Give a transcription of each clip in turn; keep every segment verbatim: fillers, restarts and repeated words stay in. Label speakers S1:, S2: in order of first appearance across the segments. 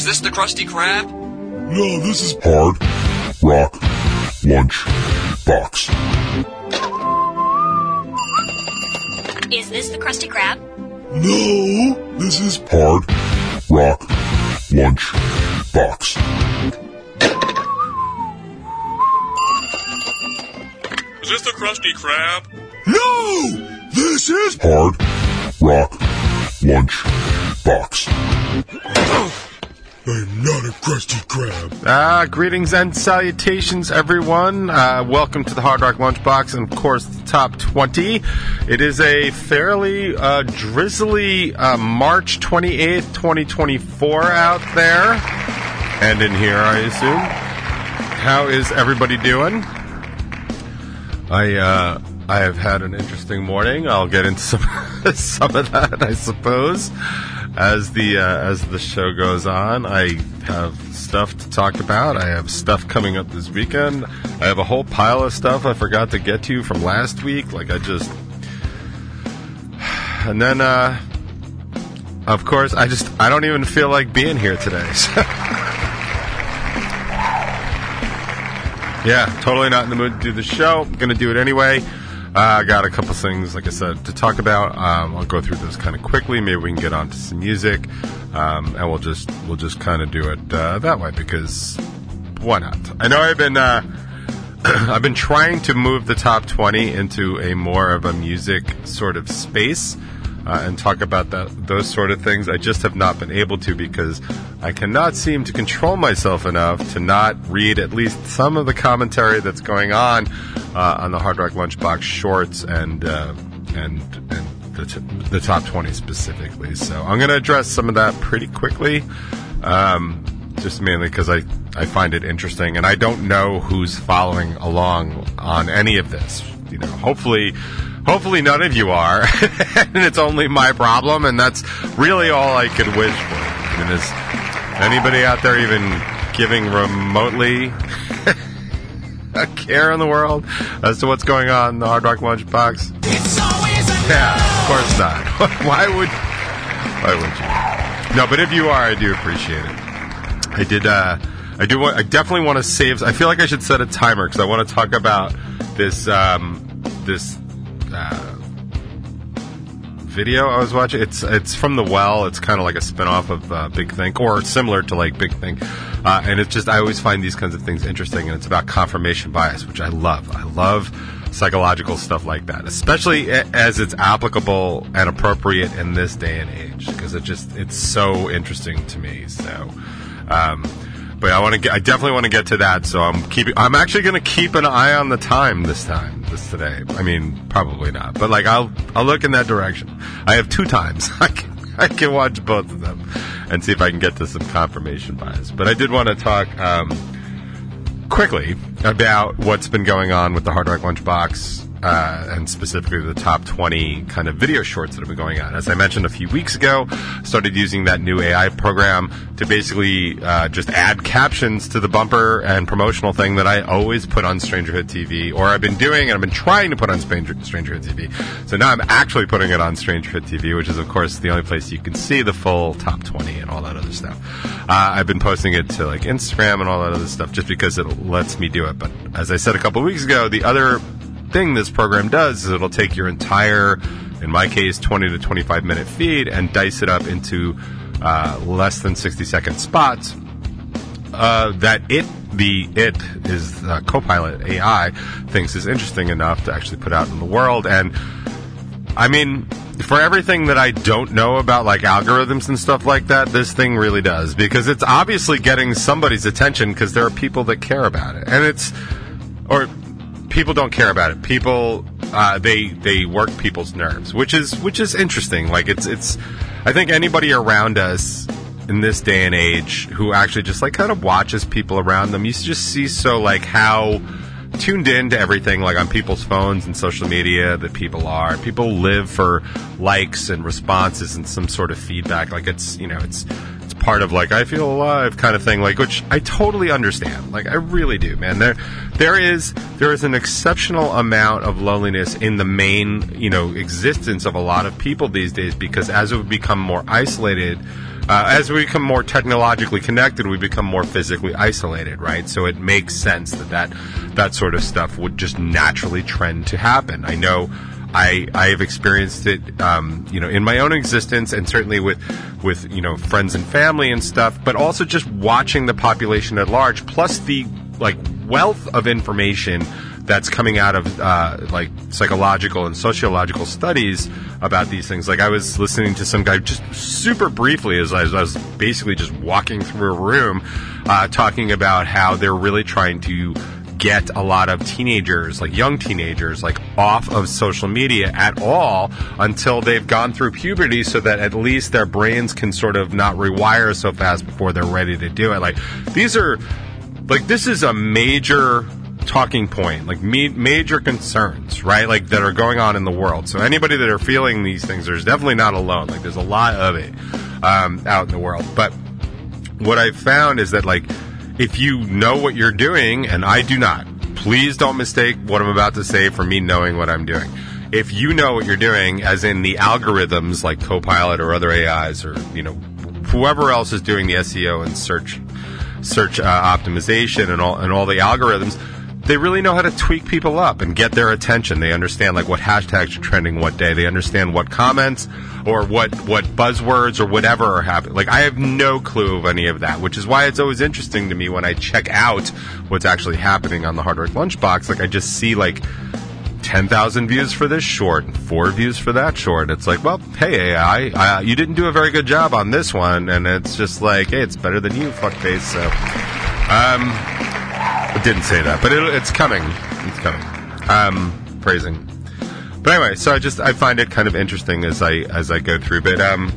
S1: Is this the Krusty Krab?
S2: No, this is Hard Rock Lunch Box.
S3: Is this the Krusty Krab?
S2: No, this is Hard Rock Lunch Box.
S4: Is this the Krusty Krab?
S2: No, this is Hard Rock Lunch Box. I'm not a Krusty Krab.
S5: Ah, greetings and salutations, everyone. Uh, welcome to the Hard Rock Lunchbox and, of course, the Top twenty. It is a fairly uh, drizzly uh, March twenty-eighth, twenty twenty-four out there. And in here, I assume. How is everybody doing? I, uh... I have had an interesting morning. I'll get into some some of that, I suppose, as the uh, as the show goes on. I have stuff to talk about. I have stuff coming up this weekend. I have a whole pile of stuff I forgot to get to from last week. Like I just, and then, uh, of course, I just I don't even feel like being here today. So. Yeah, totally not in the mood to do the show. I'm gonna do it anyway. I uh, got a couple things, like I said, to talk about. Um, I'll go through those kind of quickly. Maybe we can get on to some music, um, and we'll just we'll just kind of do it uh, that way because why not? I know I've been uh, I've been trying to move the top twenty into a more of a music sort of space uh, and talk about that those sort of things. I just have not been able to because I cannot seem to control myself enough to not read at least some of the commentary that's going on. Uh, on the Hard Rock Lunchbox shorts and uh, and and the, t- the top twenty specifically. So I'm going to address some of that pretty quickly, um, just mainly because I, I find it interesting, and I don't know who's following along on any of this. You know, hopefully, hopefully none of you are, and it's only my problem, and that's really all I could wish for. I mean, is anybody out there even giving remotely a care in the world as to what's going on in the Hard Rock Lunchbox?
S6: It's always a
S5: yeah, of course not. Why would why would you? No, but if you are, I do appreciate it. I did uh I do want I definitely want to save I feel like I should set a timer because I want to talk about this um this uh video I was watching. It's it's from The Well. It's kind of like a spinoff of uh, Big Think, or similar to like Big Think. Uh, and it's just, I always find these kinds of things interesting, and it's about confirmation bias, which I love. I love psychological stuff like that, especially as it's applicable and appropriate in this day and age, because it just, it's so interesting to me. So, um, but I want to get, I definitely want to get to that. So I'm keeping, I'm actually going to keep an eye on the time this time, this today. I mean, probably not, but like I'll, I'll look in that direction. I have two times. I can, I can watch both of them and see if I can get to some confirmation bias. But I did want to talk um, quickly about what's been going on with the Hard Rock Lunchbox, uh, and specifically the top twenty kind of video shorts that have been going on. As I mentioned a few weeks ago, started using that new A I program to basically uh, just add captions to the bumper and promotional thing that I always put on Strangerhood T V, or I've been doing and I've been trying to put on Stranger, Strangerhood T V. So now I'm actually putting it on Strangerhood T V, which is, of course, the only place you can see the full top twenty and all that other stuff. Uh, I've been posting it to like Instagram and all that other stuff just because it lets me do it. But as I said a couple of weeks ago, the other thing this program does is it'll take your entire, in my case, twenty to twenty-five minute feed and dice it up into uh, less than sixty second spots uh, that it, the it is uh, Copilot A I, thinks is interesting enough to actually put out in the world. And I mean, for everything that I don't know about like algorithms and stuff like that, this thing really does, because it's obviously getting somebody's attention because there are people that care about it. And it's, or people don't care about it. People, uh, they they work people's nerves, which is which is interesting. Like it's it's, I think anybody around us in this day and age who actually just like kind of watches people around them, you just see so like how tuned in to everything like on people's phones and social media that people are. People live for likes and responses and some sort of feedback. Like it's, you know, it's it's part of like I feel alive kind of thing, like, which I totally understand. Like I really do, man. There there is there is an exceptional amount of loneliness in the main, you know, existence of a lot of people these days, because as we've become more isolated, uh, as we become more technologically connected, we become more physically isolated, right? So it makes sense that that, that sort of stuff would just naturally trend to happen. I know I I have experienced it, um, you know, in my own existence, and certainly with with you know friends and family and stuff. But also just watching the population at large, plus the like wealth of information that's coming out of uh, like psychological and sociological studies about these things. Like I was listening to some guy just super briefly as I was, I was basically just walking through a room, uh, talking about how they're really trying to get a lot of teenagers, like young teenagers, like off of social media at all until they've gone through puberty, so that at least their brains can sort of not rewire so fast before they're ready to do it. Like these are, like this is a major talking point, like me- major concerns, right? Like that are going on in the world. So anybody that are feeling these things, there's definitely not alone. Like there's a lot of it um, out in the world. But what I've found is that like, if you know what you're doing, and I do not, please don't mistake what I'm about to say for me knowing what I'm doing. If you know what you're doing, as in the algorithms like Copilot or other A Is, or you know whoever else is doing the S E O and search search uh, optimization and all and all the algorithms, they really know how to tweak people up and get their attention. They understand like what hashtags are trending what day. They understand what comments or what, what buzzwords or whatever are happening. Like I have no clue of any of that, which is why it's always interesting to me when I check out what's actually happening on the Hard Rock Lunchbox. Like I just see like ten thousand views for this short and four views for that short. It's like, well, hey A I, uh, you didn't do a very good job on this one. And it's just like, hey, it's better than you, fuckface. So, um... I didn't say that, but it, it's coming. It's coming. Um, phrasing. But anyway, so I just I find it kind of interesting as I as I go through. But um,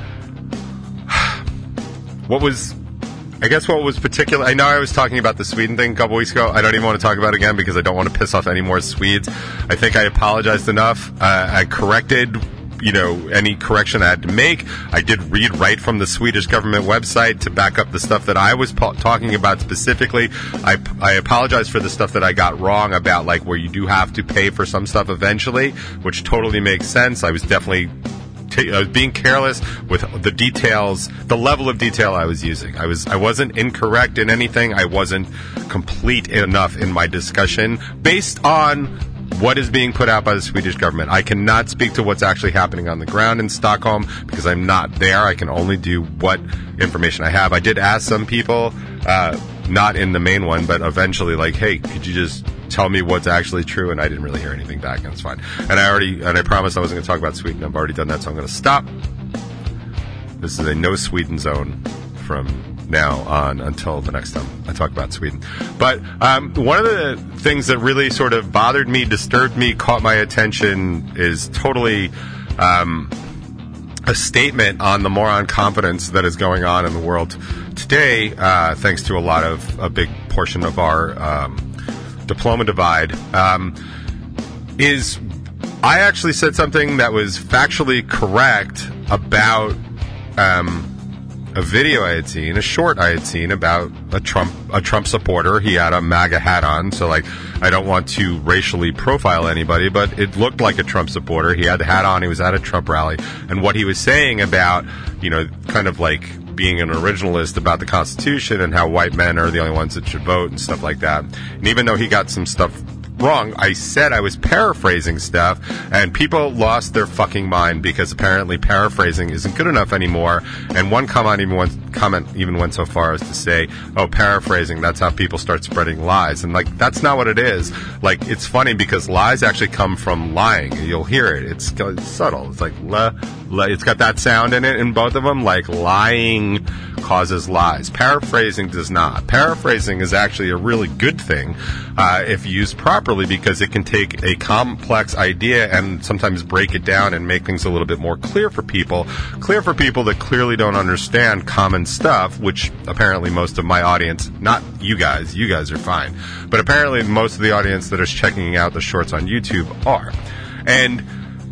S5: what was, I guess what was particular? I know I was talking about the Sweden thing a couple weeks ago. I don't even want to talk about it again because I don't want to piss off any more Swedes. I think I apologized enough. Uh, I corrected, you know, any correction I had to make. I did read right from the Swedish government website to back up the stuff that I was po- talking about specifically. I, I apologize for the stuff that I got wrong about, like, where you do have to pay for some stuff eventually, which totally makes sense. I was definitely t- I was being careless with the details, the level of detail I was using. I was I wasn't incorrect in anything. I wasn't complete enough in my discussion based on what is being put out by the Swedish government. I cannot speak to what's actually happening on the ground in Stockholm because I'm not there. I can only do what information I have. I did ask some people, uh, not in the main one, but eventually, like, hey, could you just tell me what's actually true? And I didn't really hear anything back, and it's fine. And I already, and I promised I wasn't going to talk about Sweden. I've already done that, so I'm going to stop. This is a no Sweden zone from now on until the next time I talk about Sweden. But um, one of the things that really sort of bothered me, disturbed me, caught my attention is totally um, a statement on the moron confidence that is going on in the world today, uh, thanks to a lot of a big portion of our um, diploma divide, um, is I actually said something that was factually correct about um, a video I had seen, a short I had seen about a Trump a Trump supporter. He had a MAGA hat on, so like I don't want to racially profile anybody, but it looked like a Trump supporter. He had the hat on. He was at a Trump rally, and what he was saying about, you know, kind of like being an originalist about the Constitution and how white men are the only ones that should vote and stuff like that. And even though he got some stuff wrong, I said I was paraphrasing stuff, and people lost their fucking mind because apparently paraphrasing isn't good enough anymore. And one comment even went, comment even went so far as to say, oh, paraphrasing, that's how people start spreading lies. And like, that's not what it is. Like, it's funny because lies actually come from lying. You'll hear it. It's, it's subtle. It's like, la, la, it's got that sound in it in both of them. Like, lying causes lies. Paraphrasing does not. Paraphrasing is actually a really good thing uh, if used properly, because it can take a complex idea and sometimes break it down and make things a little bit more clear for people. Clear for people that clearly don't understand common stuff, which apparently most of my audience, not you guys, you guys are fine, but apparently most of the audience that is checking out the shorts on YouTube are. And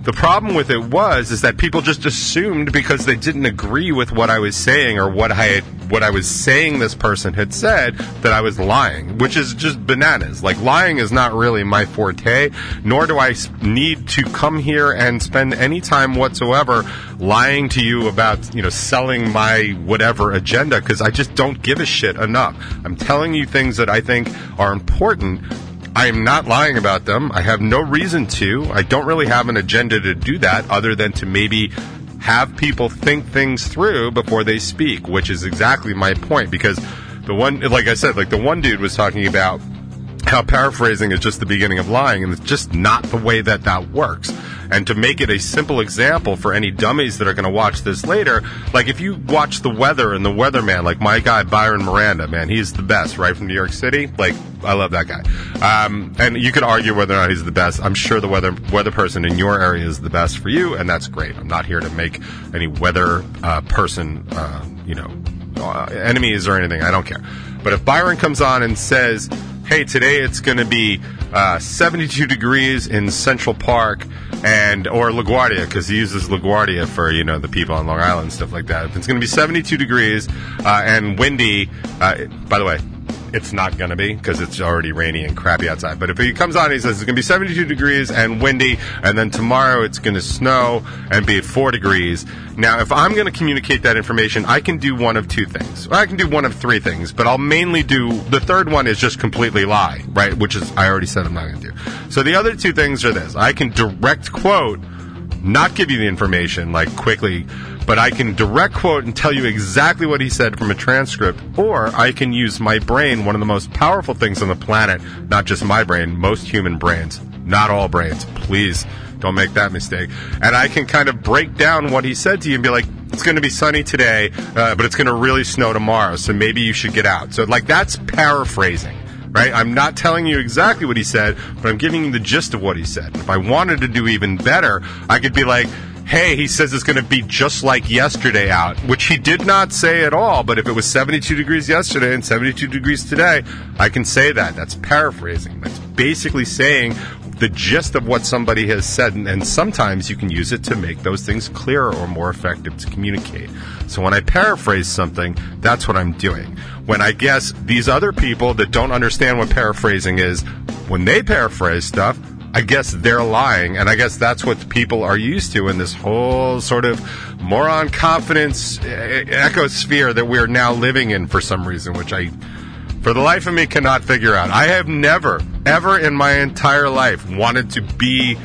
S5: the problem with it was is that people just assumed because they didn't agree with what I was saying or what I had, what I was saying this person had said that I was lying, which is just bananas. Like, lying is not really my forte, nor do I need to come here and spend any time whatsoever lying to you about, you know, selling my whatever agenda, because I just don't give a shit enough. I'm telling you things that I think are important. I am not lying about them. I have no reason to. I don't really have an agenda to do that other than to maybe have people think things through before they speak, which is exactly my point. Because the one, like I said, like the one dude was talking about how paraphrasing is just the beginning of lying, and it's just not the way that that works. And to make it a simple example for any dummies that are going to watch this later, like if you watch The Weather and The Weatherman, like my guy Byron Miranda, man, he's the best, right, from New York City. Like, I love that guy. Um, and you could argue whether or not he's the best. I'm sure the weather weather person in your area is the best for you, and that's great. I'm not here to make any weather uh, person, uh, you know, uh, enemies or anything. I don't care. But if Byron comes on and says, hey, today it's going to be uh, seventy-two degrees in Central Park, and or LaGuardia, because he uses LaGuardia for, you know, the people on Long Island and stuff like that. If it's going to be seventy-two degrees uh, and windy, uh, by the way, it's not going to be, because it's already rainy and crappy outside. But if he comes on and he says it's going to be seventy-two degrees and windy, and then tomorrow it's going to snow and be at four degrees. Now, if I'm going to communicate that information, I can do one of two things. Or I can do one of three things, but I'll mainly do, the third one is just completely lie, right? Which is, I already said I'm not going to do. So the other two things are this. I can direct quote, not give you the information, like, quickly, but I can direct quote and tell you exactly what he said from a transcript, or I can use my brain, one of the most powerful things on the planet, not just my brain, most human brains, not all brains, please don't make that mistake, and I can kind of break down what he said to you and be like, it's going to be sunny today, uh, but it's going to really snow tomorrow, so maybe you should get out. So, like, that's paraphrasing. Right? I'm not telling you exactly what he said, but I'm giving you the gist of what he said. If I wanted to do even better, I could be like, hey, he says it's going to be just like yesterday out, which he did not say at all, but if it was seventy-two degrees yesterday and seventy-two degrees today, I can say that. That's paraphrasing. That's basically saying the gist of what somebody has said, and, and sometimes you can use it to make those things clearer or more effective to communicate. So when I paraphrase something, that's what I'm doing. When I guess these other people that don't understand what paraphrasing is, when they paraphrase stuff, I guess they're lying, and I guess that's what people are used to in this whole sort of moron confidence ecosphere that we're now living in for some reason, which I, for the life of me, cannot figure out. I have never, ever in my entire life wanted to be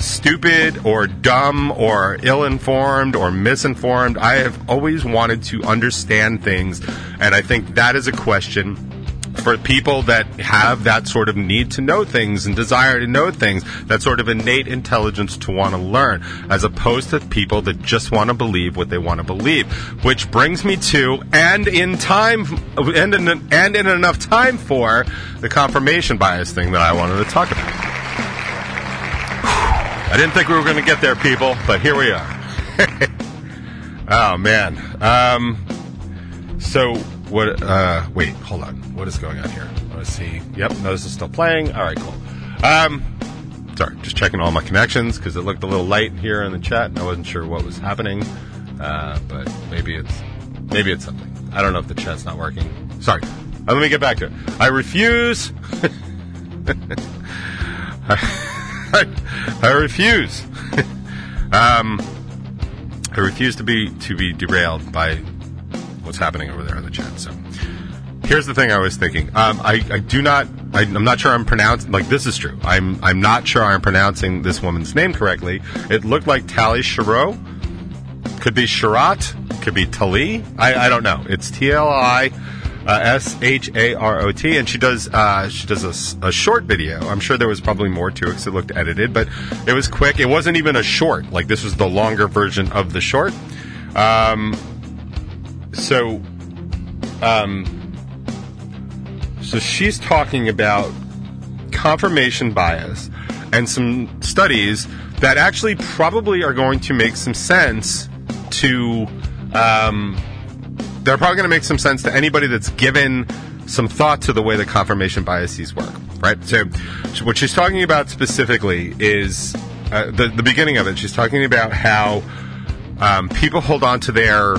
S5: stupid or dumb or ill-informed or misinformed. I have always wanted to understand things, and I think that is a question for people that have that sort of need to know things and desire to know things, that sort of innate intelligence to want to learn, as opposed to people that just want to believe what they want to believe. Which brings me to, and in time, and in, and in enough time for, the confirmation bias thing that I wanted to talk about. I didn't think we were going to get there, people, but here we are. Oh, man. Um, so, what, uh, wait, hold on. What is going on here? Let's see. Yep, no, this is still playing. All right, cool. Um, sorry, just checking all my connections, because it looked a little light here in the chat, and I wasn't sure what was happening. Uh, but maybe it's, maybe it's something. I don't know if the chat's not working. Sorry. Uh, let me get back to it. I refuse. I, I refuse. um, I refuse to be to be derailed by what's happening over there in the chat. So, here's the thing I was thinking. Um, I, I do not. I, I'm not sure I'm pronouncing. Like, this is true. I'm I'm not sure I'm pronouncing this woman's name correctly. It looked like Tali Sharot. Could be Sharat. Could be Tali. I, I don't know. It's T L I. Uh, S H A R O T, and she does uh, she does a, a short video. I'm sure there was probably more to it because it looked edited, but it was quick. It wasn't even a short. Like, this was the longer version of the short. Um, so, um, so she's talking about confirmation bias and some studies that actually probably are going to make some sense to. Um, They're probably going to make some sense to anybody that's given some thought to the way the confirmation biases work, right? So what she's talking about specifically is uh, the the beginning of it. She's talking about how um, people hold on to their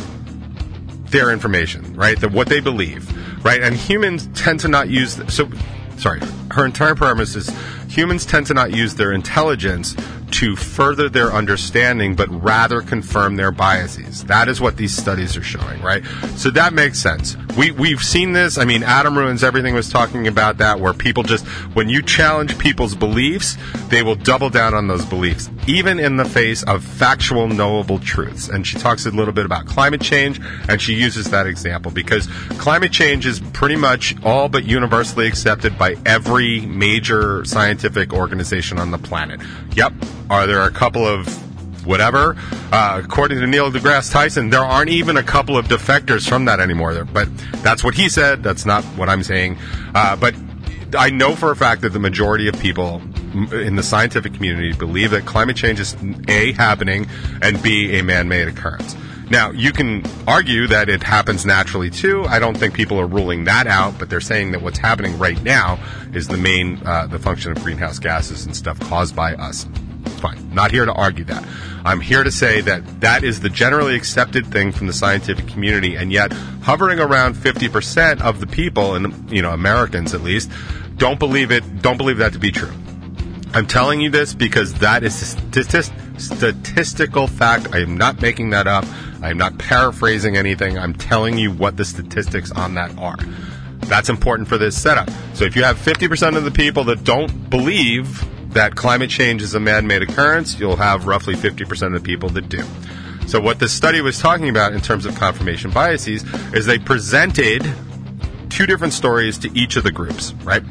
S5: their information, right? That what they believe, right? And humans tend to not use. So, sorry. Her entire premise is humans tend to not use their intelligence to further their understanding, but rather confirm their biases. That is what these studies are showing, right? So that makes sense. We, we've seen this. I mean, Adam Ruins Everything was talking about that, where people just, when you challenge people's beliefs, they will double down on those beliefs, even in the face of factual, knowable truths. And she talks a little bit about climate change, and she uses that example because climate change is pretty much all but universally accepted by every major scientific organization on the planet. Yep. Are there a couple of whatever? Uh, according to Neil deGrasse Tyson, there aren't even a couple of defectors from that anymore. But that's what he said. That's not what I'm saying. Uh, but I know for a fact that the majority of people in the scientific community believe that climate change is A, happening, and B, a man-made occurrence. Now, you can argue that it happens naturally, too. I don't think people are ruling that out, but they're saying that what's happening right now is the main, uh, the function of greenhouse gases and stuff caused by us. Fine. Not here to argue that. I'm here to say that that is the generally accepted thing from the scientific community, and yet hovering around fifty percent of the people, and you know, Americans at least, don't believe it, don't believe that to be true. I'm telling you this because that is a statist- statistical fact. I am not making that up. I am not paraphrasing anything. I'm telling you what the statistics on that are. That's important for this setup. So if you have fifty percent of the people that don't believe that climate change is a man-made occurrence, you'll have roughly fifty percent of the people that do. So what this study was talking about in terms of confirmation biases is they presented two different stories to each of the groups, right?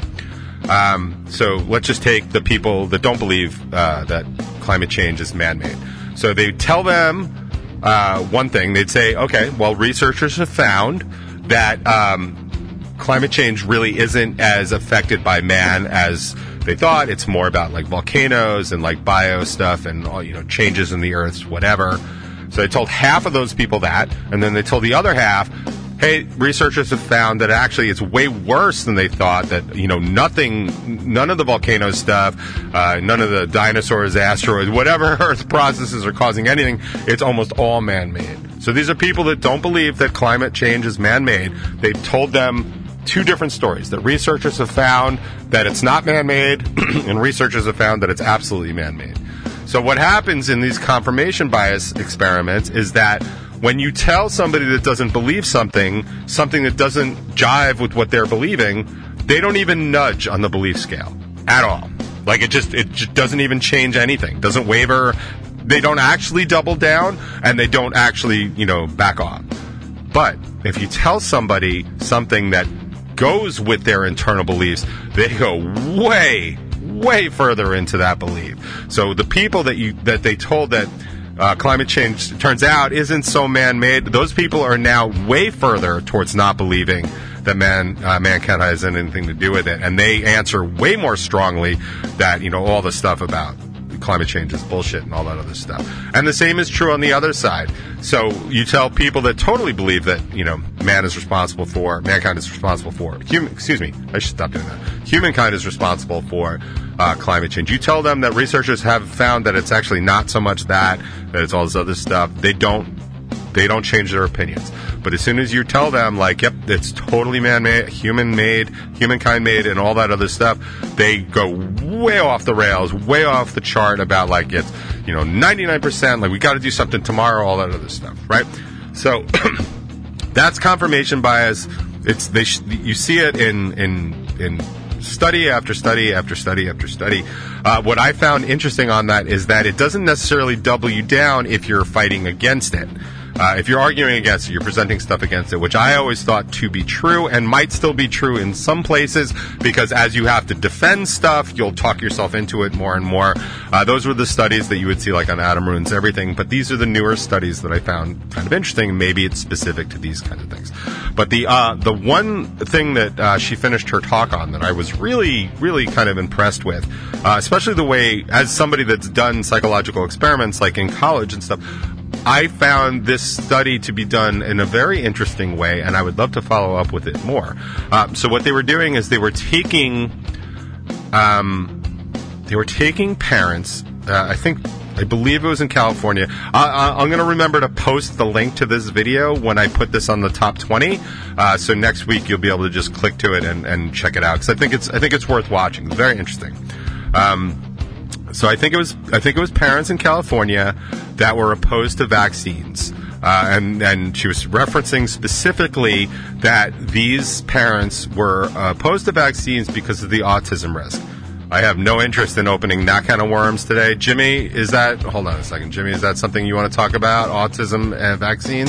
S5: Um, so let's just take the people that don't believe uh, that climate change is man-made. So they tell them uh, one thing. They'd say, okay, well, researchers have found that um, climate change really isn't as affected by man as they thought. It's more about like volcanoes and like bio stuff and all, you know, changes in the earth's whatever. So they told half of those people that, and then they told the other half, hey, researchers have found that actually it's way worse than they thought, that, you know, nothing, none of the volcano stuff, uh, none of the dinosaurs, asteroids, whatever Earth processes are causing anything, it's almost all man-made. So these are people that don't believe that climate change is man-made. They've told them two different stories, that researchers have found that it's not man-made and researchers have found that it's absolutely man-made. So what happens in these confirmation bias experiments is that when you tell somebody that doesn't believe something, something that doesn't jive with what they're believing, they don't even nudge on the belief scale at all. Like it just, it just doesn't even change anything, doesn't waver. They don't actually double down and they don't actually, you know, back off. But if you tell somebody something that goes with their internal beliefs, they go way, way further into that belief. So the people that you that they told that uh, climate change turns out isn't so man-made, those people are now way further towards not believing that man uh, mankind has anything to do with it, and they answer way more strongly that, you know, all the stuff about climate change is bullshit and all that other stuff. And the same is true on the other side. So you tell people that totally believe that, you know, man is responsible for, mankind is responsible for, human, excuse me, I should stop doing that. Humankind is responsible for uh, climate change. You tell them that researchers have found that it's actually not so much that, that it's all this other stuff. They don't, they don't change their opinions. But as soon as you tell them, like, yep, it's totally man-made, human-made, humankind-made, and all that other stuff, they go way off the rails, way off the chart about, like, it's, you know, ninety-nine percent, like, we got to do something tomorrow, all that other stuff, right? So that's confirmation bias. It's they sh- you see it in in in study after study after study after study. Uh, what I found interesting on that is that it doesn't necessarily double you down if you're fighting against it. Uh, if you're arguing against it, you're presenting stuff against it, which I always thought to be true and might still be true in some places, because as you have to defend stuff, you'll talk yourself into it more and more. Uh, those were the studies that you would see like on Adam Ruins Everything, but these are the newer studies that I found kind of interesting. Maybe it's specific to these kind of things. But the uh, the one thing that uh, she finished her talk on that I was really, really kind of impressed with, uh, especially the way, as somebody that's done psychological experiments like in college and stuff, I found this study to be done in a very interesting way, and I would love to follow up with it more. Uh, so what they were doing is they were taking um, they were taking parents, uh, I think, I believe it was in California. Uh, I'm going to remember to post the link to this video when I put this on the top twenty. Uh, so next week you'll be able to just click to it and, and check it out, because I think it's I think it's worth watching. It's very interesting. Um, so I think it was I think it was parents in California that were opposed to vaccines, uh, and and she was referencing specifically that these parents were opposed to vaccines because of the autism risk. I have no interest in opening that kind of worms today. Jimmy, is that... Hold on a second. Jimmy, is that something you want to talk about? Autism and vaccines?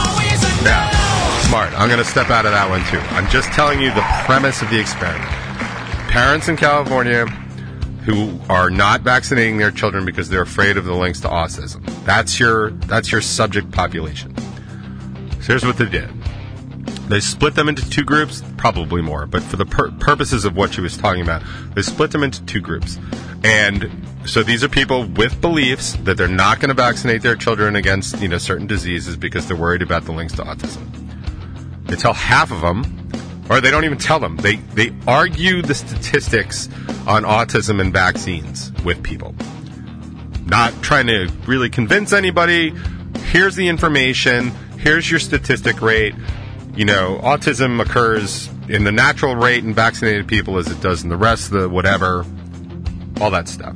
S5: Yeah. Smart. I'm going to step out of that one, too. I'm just telling you the premise of the experiment. Parents in California who are not vaccinating their children because they're afraid of the links to autism. That's your, that's your subject population. So here's what they did. They split them into two groups, probably more, but for the pur- purposes of what she was talking about, they split them into two groups. And so these are people with beliefs that they're not going to vaccinate their children against, you know, certain diseases because they're worried about the links to autism. They tell half of them, or they don't even tell them, they, they argue the statistics on autism and vaccines with people. Not trying to really convince anybody. Here's the information. Here's your statistic rate. You know, autism occurs in the natural rate in vaccinated people as it does in the rest of the whatever, all that stuff.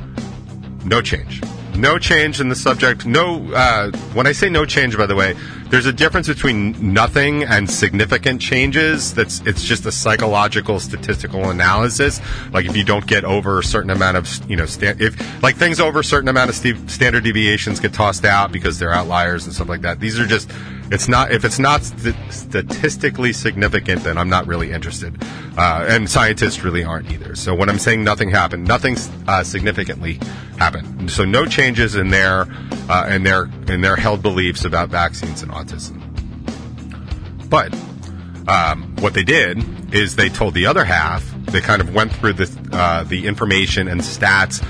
S5: No change. No change in the subject. No, uh, when I say no change, by the way, there's a difference between nothing and significant changes. That's, it's just a psychological statistical analysis. Like if you don't get over a certain amount of, you know, sta- if, like things over a certain amount of st- standard deviations get tossed out because they're outliers and stuff like that. These are just, it's not, if it's not st- statistically significant, then I'm not really interested. Uh, and scientists really aren't either. So when I'm saying nothing happened, nothing uh, significantly happened. So no changes in their, uh, in their, in their held beliefs about vaccines and autism. But um, what they did is they told the other half, they kind of went through the, uh, the information and stats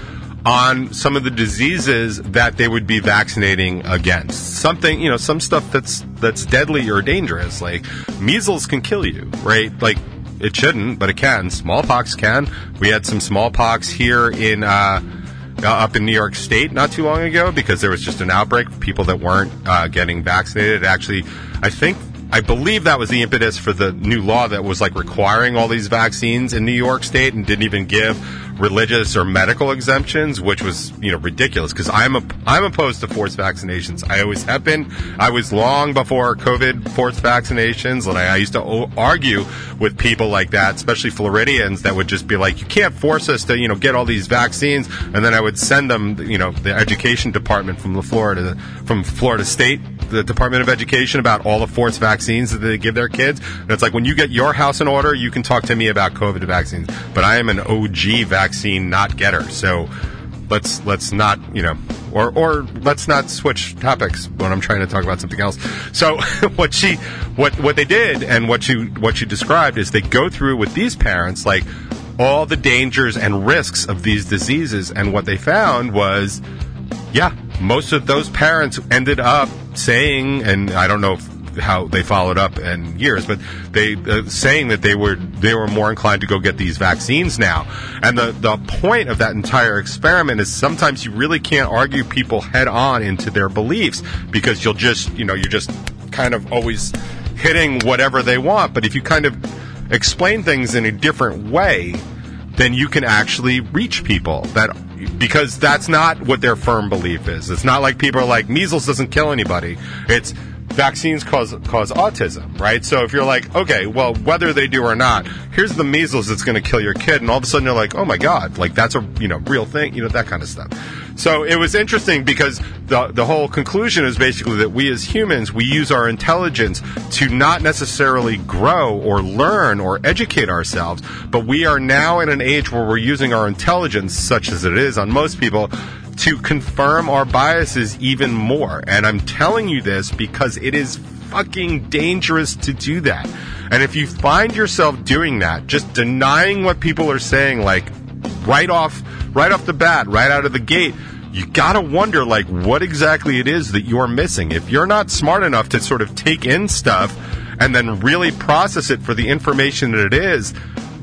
S5: on some of the diseases that they would be vaccinating against. Something, you know, some stuff that's that's deadly or dangerous, like measles can kill you, right? Like, it shouldn't, but it can. Smallpox can. We had some smallpox here in uh, uh, up in New York State not too long ago because there was just an outbreak of people that weren't uh, getting vaccinated. Actually, I think, I believe that was the impetus for the new law that was like requiring all these vaccines in New York State and didn't even give religious or medical exemptions, which was, you know, ridiculous because I'm a, I'm opposed to forced vaccinations. I always have been. I was long before COVID forced vaccinations, and I, I used to o- argue with people like that, especially Floridians, that would just be like, you can't force us to, you know, get all these vaccines, and then I would send them, you know, the education department from the Florida, from Florida State, the Department of Education, about all the forced vaccines that they give their kids. And it's like, when you get your house in order, you can talk to me about COVID vaccines. But I am an O G vaccine not getter. So let's let's not, you know, or or let's not switch topics when I'm trying to talk about something else. So what she what what they did and what you what you described is they go through with these parents like all the dangers and risks of these diseases, and what they found was, yeah, most of those parents ended up saying, and I don't know if, how they followed up in years, but they uh, saying that they were they were more inclined to go get these vaccines now. And the the point of that entire experiment is sometimes you really can't argue people head on into their beliefs because you'll just, you know, you're just kind of always hitting whatever they want. But if you kind of explain things in a different way, then you can actually reach people that, because that's not what their firm belief is. It's not like people are like, measles doesn't kill anybody. It's vaccines cause cause autism, right? So if you're like, okay, well, whether they do or not, here's the measles that's going to kill your kid, and all of a sudden you're like, oh my God, like that's a, you know, real thing, you know, that kind of stuff. So it was interesting because the the whole conclusion is basically that we as humans, we use our intelligence to not necessarily grow or learn or educate ourselves, but we are now in an age where we're using our intelligence, such as it is on most people, to confirm our biases even more. And I'm telling you this because it is fucking dangerous to do that. And if you find yourself doing that, just denying what people are saying, like right off, right off the bat, right out of the gate, you gotta wonder, like, what exactly it is that you're missing. If you're not smart enough to sort of take in stuff and then really process it for the information that it is,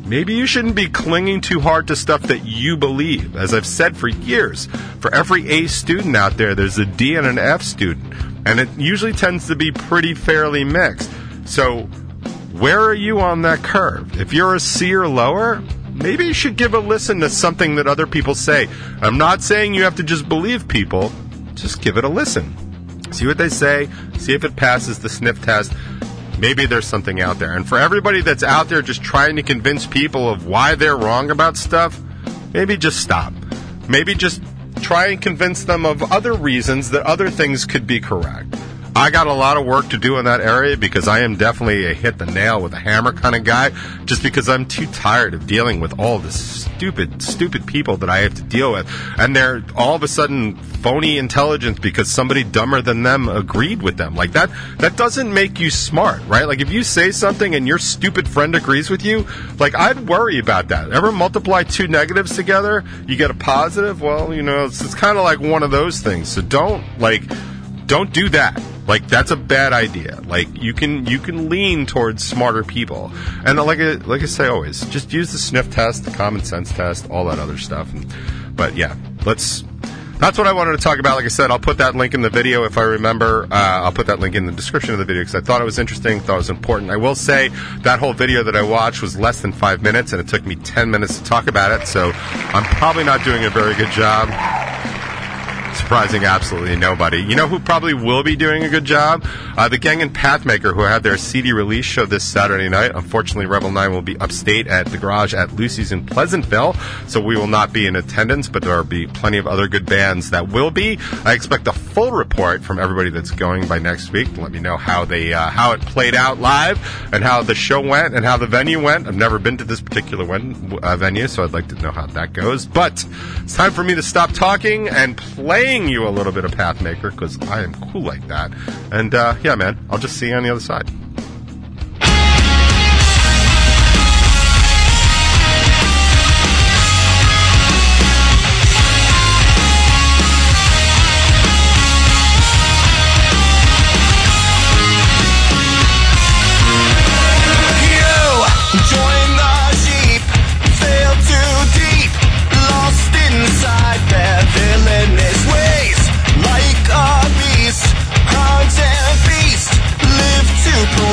S5: maybe you shouldn't be clinging too hard to stuff that you believe. As I've said for years, for every A student out there, there's a D and an F student. And it usually tends to be pretty fairly mixed. So where are you on that curve? If you're a C or lower, maybe you should give a listen to something that other people say. I'm not saying you have to just believe people. Just give it a listen. See what they say. See if it passes the sniff test. Maybe there's something out there. And for everybody that's out there just trying to convince people of why they're wrong about stuff, maybe just stop. Maybe just try and convince them of other reasons that other things could be correct. I got a lot of work to do in that area because I am definitely a hit the nail with a hammer kind of guy, just because I'm too tired of dealing with all this stupid, stupid people that I have to deal with. And they're all of a sudden phony intelligence because somebody dumber than them agreed with them. Like that, that doesn't make you smart, right? Like if you say something and your stupid friend agrees with you, like I'd worry about that. Ever multiply two negatives together, you get a positive? Well, you know, it's, it's kind of like one of those things. So don't, like, don't do that. Like, that's a bad idea. Like, you can you can lean towards smarter people. And like I, like I say always, just use the sniff test, the common sense test, all that other stuff. And, but, yeah, let's... That's what I wanted to talk about. Like I said, I'll put that link in the video if I remember. Uh, I'll put that link in the description of the video because I thought it was interesting, thought it was important. I will say that whole video that I watched was less than five minutes, and it took me ten minutes to talk about it, so I'm probably not doing a very good job. Surprising absolutely nobody. You know who probably will be doing a good job? Uh, the Gang and Pathmaker, who had their C D release show this Saturday night. Unfortunately, Rebel nine will be upstate at the garage at Lucy's in Pleasantville, so we will not be in attendance, but there will be plenty of other good bands that will be. I expect a full report from everybody that's going by next week to let me know how they uh, how it played out live and how the show went and how the venue went. I've never been to this particular one, uh, venue, so I'd like to know how that goes. But it's time for me to stop talking and play you a little bit of Pathmaker because I am cool like that. And uh, yeah, man, I'll just see you on the other side.
S1: Like a beast, hunt and feast, live to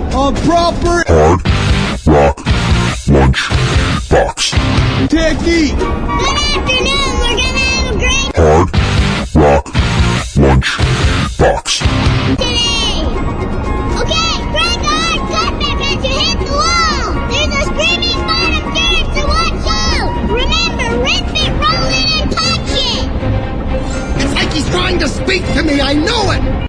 S1: a proper
S2: Hard Rock Lunch Box.
S1: technique.
S6: Good afternoon. We're gonna have a great
S2: Hard Rock Lunch Box.
S6: today. Okay, break our setback as you hit the wall. There's a screaming bottom dirt, so watch out. Remember, rip it, roll it, and touch it.
S1: It's like he's trying to speak to me. I know it.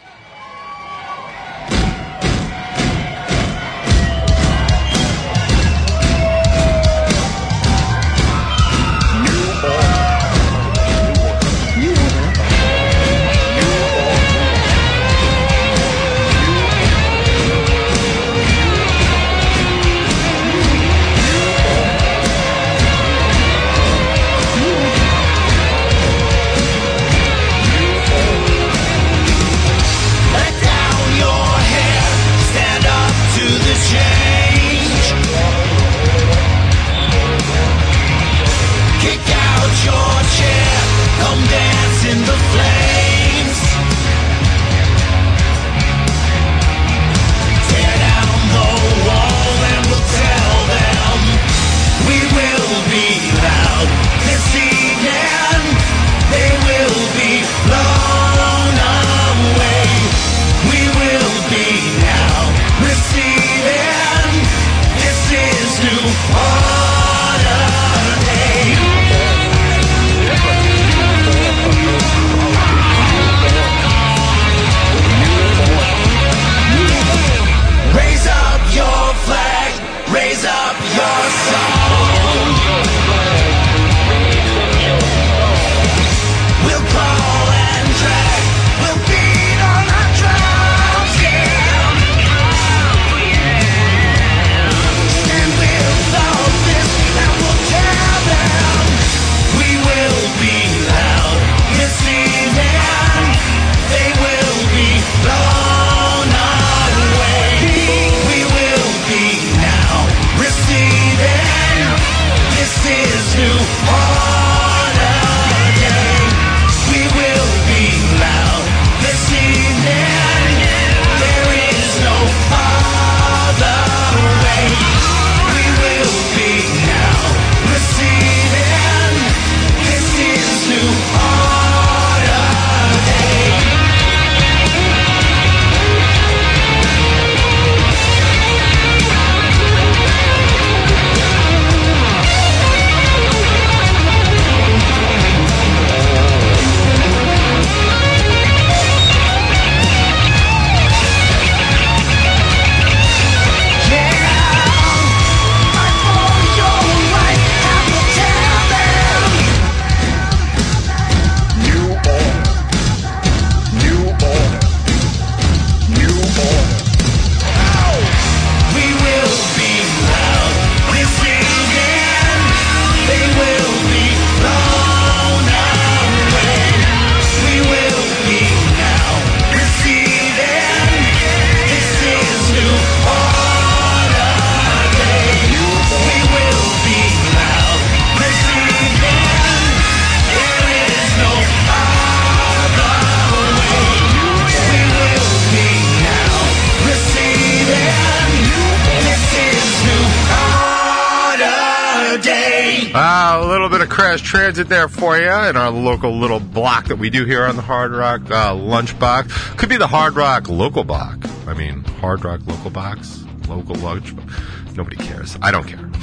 S5: Uh, a little bit of Crash Transit there for you in our local little block that we do here on the Hard Rock uh, Lunchbox. Could be the Hard Rock Local Block. I mean, Hard Rock Local Box, local lunch. Nobody cares. I don't care.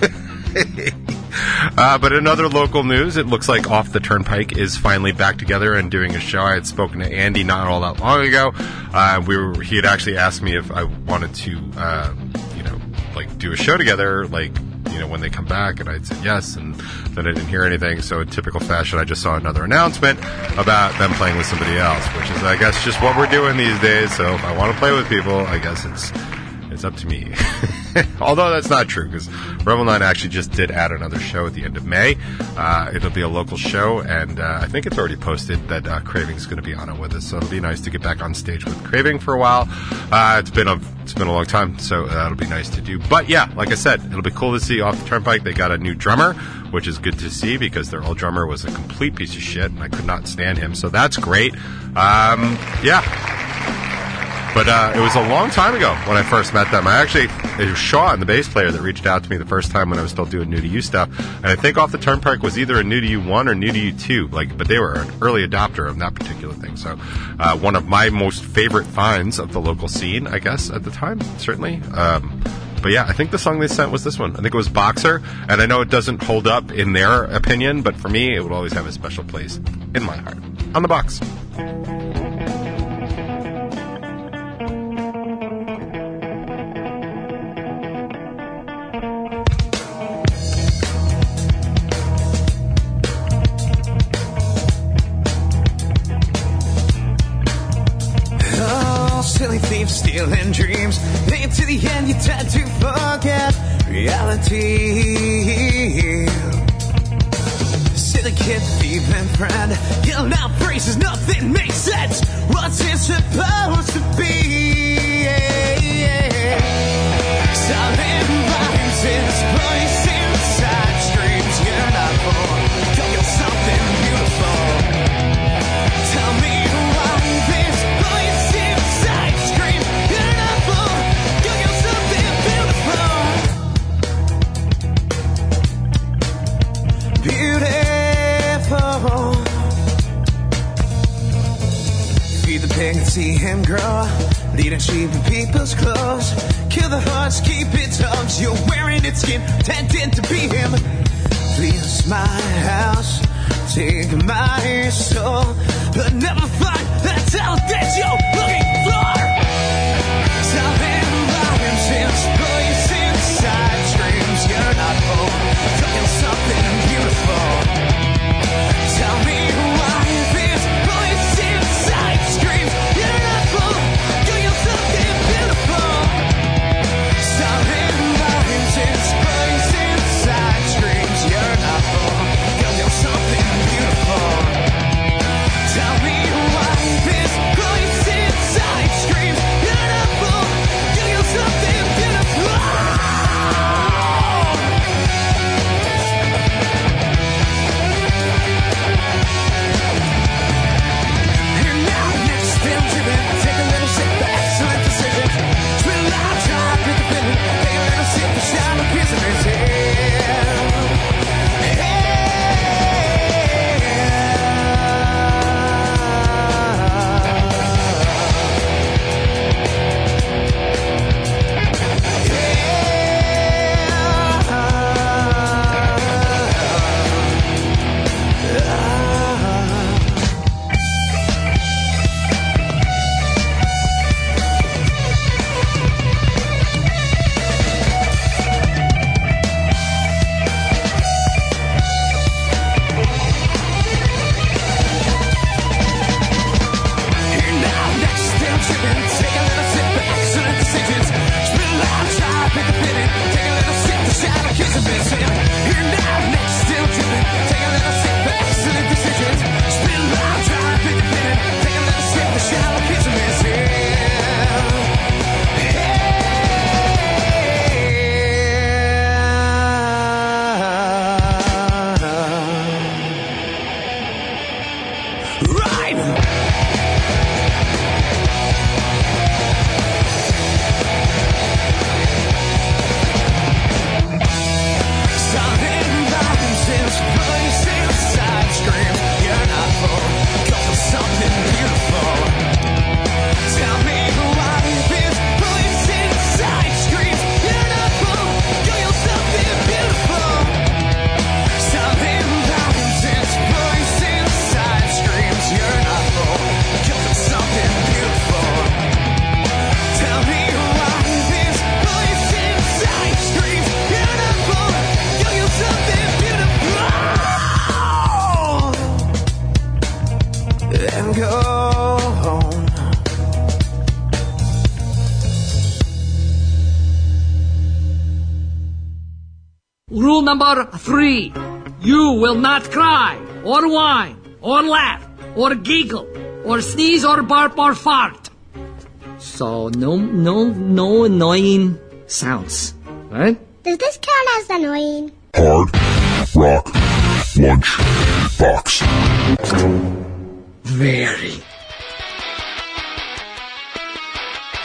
S5: uh, but in other local news, it looks like Off the Turnpike is finally back together and doing a show. I had spoken to Andy not all that long ago. Uh, we were, he had actually asked me if I wanted to, uh, you know, like do a show together, like, you know, when they come back, and I said yes, and then I didn't hear anything. So in typical fashion, I just saw another announcement about them playing with somebody else, which is, I guess, just what we're doing these days. So if I want to play with people, I guess it's it's up to me. Although that's not true, because Rebel Nine actually just did add another show at the end of May. Uh, it'll be a local show, and uh, I think it's already posted that uh, Craving's going to be on it with us. So it'll be nice to get back on stage with Craving for a while. Uh, it's been a it's been a long time, so that'll be nice to do. But yeah, like I said, it'll be cool to see Off the Turnpike. They got a new drummer, which is good to see, because their old drummer was a complete piece of shit, and I could not stand him. So that's great. Um, yeah. But uh, it was a long time ago when I first met them. I actually, it was Sean, the bass player, that reached out to me the first time when I was still doing New to You stuff. And I think Off the Turnpike was either a New to You one or New to You two. Like, but they were an early adopter of that particular thing. So uh, one of my most favorite finds of the local scene, I guess, at the time, certainly. Um, but yeah, I think the song they sent was this one. I think it was Boxer. And I know it doesn't hold up in their opinion, but for me, it would always have a special place in my heart. On the Box.
S7: Silly thieves stealing dreams. Then to the end you tend to forget reality. Silly kid, thief and friend. Yelling out phrases, nothing makes sense. What's it supposed to be? Silent rhymes in space inside streams. You're not born. Don't get something beautiful. Tell me why this voice inside screams. You're not born. Go get something beautiful. Beautiful. Feed the pig and see him grow. Leading sheep in people's clothes. Kill the horse, keep its tongues. You're wearing its skin, pretending to be him. Please my house, take my soul, but never find that talent that you're looking for. Silent rhymes in space inside screams. You're not home. Talking something beautiful. Tell me why this voice inside screams. You're not home. Doing something beautiful. Silent rhymes in space inside screams. You're not home. Doing something beautiful. Tell me why this voice inside screams. You're not home. Doing something beautiful. And now next still driven. Take a little sit back, excellent decision. Spend a lot of time with the feeling. Take a little sip, the shine of kiss in his head.
S8: Rule number three. You will not cry, or whine, or laugh, or giggle, or sneeze, or burp, or fart. So no, no, no annoying sounds, right?
S6: Does this count as annoying?
S2: Hard Rock Lunch Box.
S8: Very.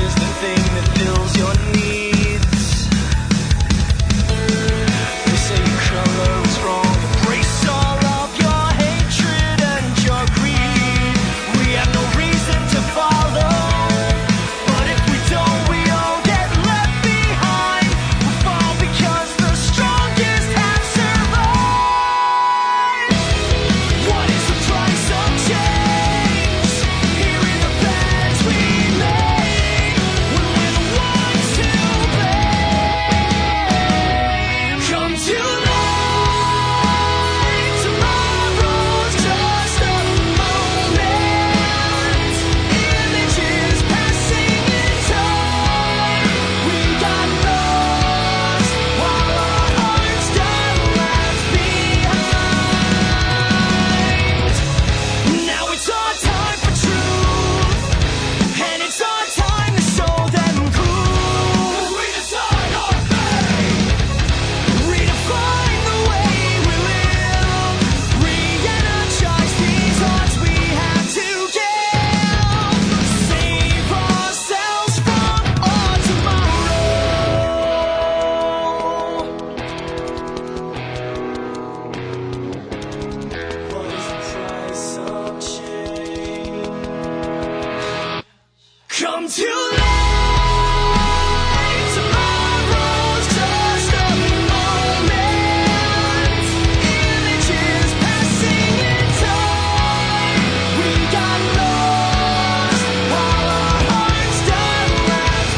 S7: is the thing that fills your needs. They say your color is wrong. Embrace all of your hatred and your greed. We have no reason to follow, but if we don't, we all get left behind. We fall because the strongest have survived. What is the price of change? Here in the plans we made, when we're the ones to blame. Come too late. Tomorrow's just a moment. Images passing in time. We got lost while our hearts got left behind. Now it's our time for truth, and it's our time to show them cool. We decide our fate, redefine the way we live, re-energize these hearts we have to give, save ourselves from our tomorrow. What is the price of change? Come too late. Tomorrow's just a moment. Images passing in time. We got lost while our hearts got left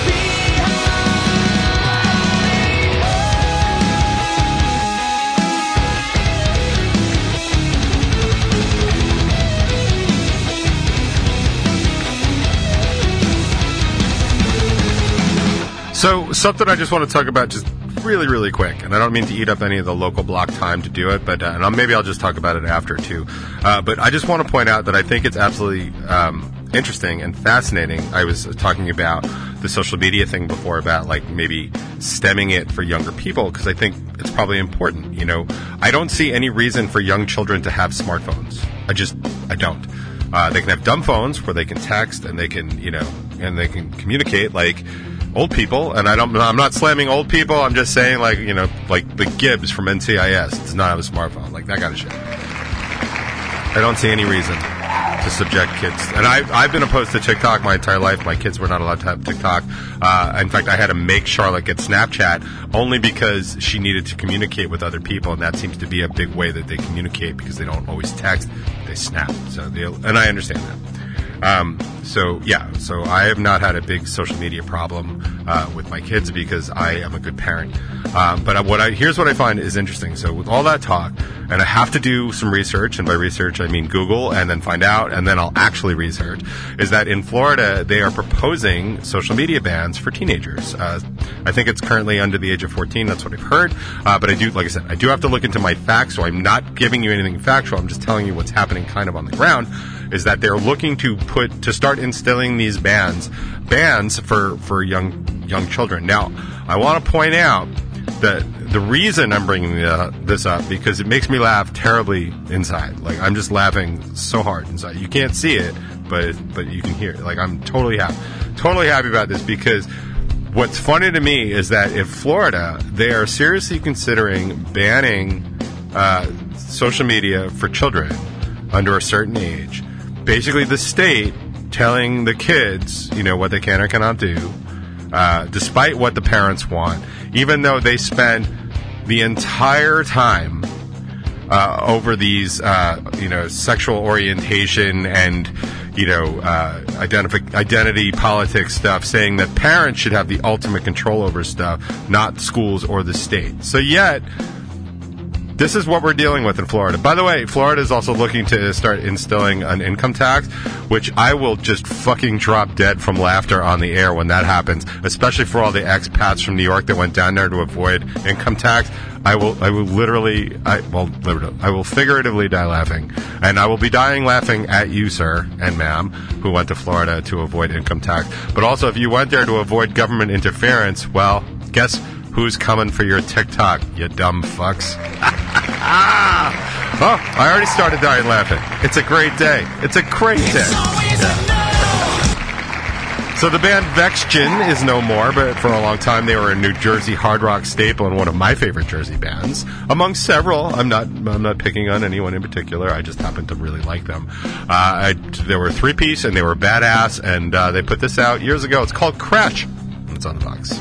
S5: So, something I just want to talk about just really, really quick, and I don't mean to eat up any of the local block time to do it, but uh, and I'll, maybe I'll just talk about it after, too. Uh, but I just want to point out that I think it's absolutely um, interesting and fascinating. I was talking about the social media thing before, about, like, maybe stemming it for younger people, because I think it's probably important, you know. I don't see any reason for young children to have smartphones. I just, I don't. Uh, they can have dumb phones where they can text and they can, you know, and they can communicate like old people. And I don't, I'm not slamming old people. I'm just saying, like, you know, like the Gibbs from N C I S does not have a smartphone, like that kind of shit. I don't see any reason to subject kids. And I, I've been opposed to TikTok my entire life. My kids were not allowed to have TikTok. Uh, in fact, I had to make Charlotte get Snapchat only because she needed to communicate with other people, and that seems to be a big way that they communicate because they don't always text, they snap. So, they, and I understand that. Um, so yeah, so I have not had a big social media problem uh, with my kids because I am a good parent. Um, but what I here's what I find is interesting. So with all that talk, and I have to do some research, and by research I mean Google, and then find out, and then I'll actually research, is that in Florida they are proposing social media bans for teenagers. Uh, I think it's currently under the age of fourteen. That's what I've heard. Uh, but I do, like I said, I do have to look into my facts, so I'm not giving you anything factual. I'm just telling you what's happening kind of on the ground. Is that they're looking to put to start instilling these bans, bans for for young young children. Now, I want to point out that the reason I'm bringing the, this up because it makes me laugh terribly inside. Like I'm just laughing so hard inside. You can't see it, but but you can hear it. Like I'm totally happy, totally happy about this because what's funny to me is that in Florida they are seriously considering banning uh, social media for children under a certain age. Basically, the state telling the kids, you know, what they can or cannot do, uh, despite what the parents want, even though they spend the entire time uh, over these, uh, you know, sexual orientation and, you know, uh, identif- identity politics stuff, saying that parents should have the ultimate control over stuff, not schools or the state. So yet, this is what we're dealing with in Florida. By the way, Florida is also looking to start instilling an income tax, which I will just fucking drop dead from laughter on the air when that happens, especially for all the expats from New York that went down there to avoid income tax. I will, I will literally, I, well, literally, I will figuratively die laughing. And I will be dying laughing at you, sir and ma'am, who went to Florida to avoid income tax. But also, if you went there to avoid government interference, well, guess who's coming for your TikTok, you dumb fucks? Oh, I already started dying laughing. It's a great day. It's a great day. Yeah. So the band Vexgen is no more, but for a long time they were a New Jersey hard rock staple and one of my favorite Jersey bands, among several. I'm not I'm not picking on anyone in particular. I just happen to really like them. Uh, I, they were three piece and they were badass, and uh, they put this out years ago. It's called Crash. It's on the box.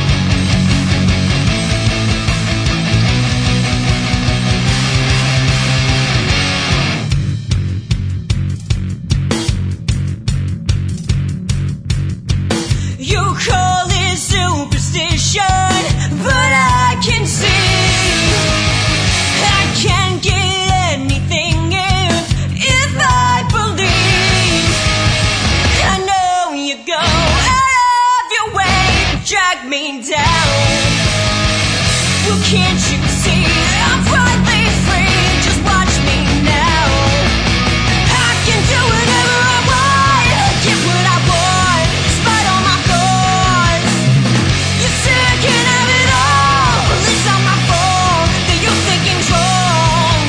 S9: You call it superstition, but I can see I can't get anything in if I believe. I know you go out of your way to drag me down. Well, can't you see I'm finally free? Just watch me now. I can do whatever I want, get what I want, despite all my thoughts. You say I can't have it all, well, it's not my fault that your thinking's wrong.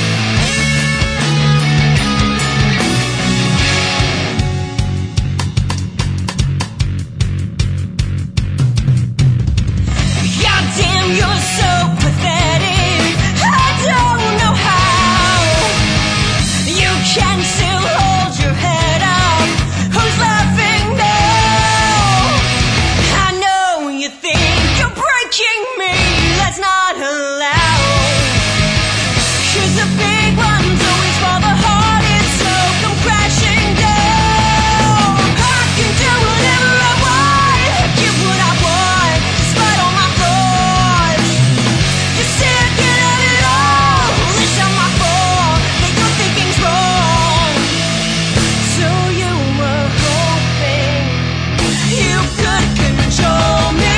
S9: Goddamn, you're so pathetic. I don't know how you can still hold your head up. Who's laughing now? I know you think you're breaking me. Let's not allow. 'Cause the big ones always fall the hardest, so come crashing down. I can do whatever I want, get what I want, despite all my thoughts. You say I can't have it all, well, it's not my fault that your thinking's wrong. So you were hoping you could control me.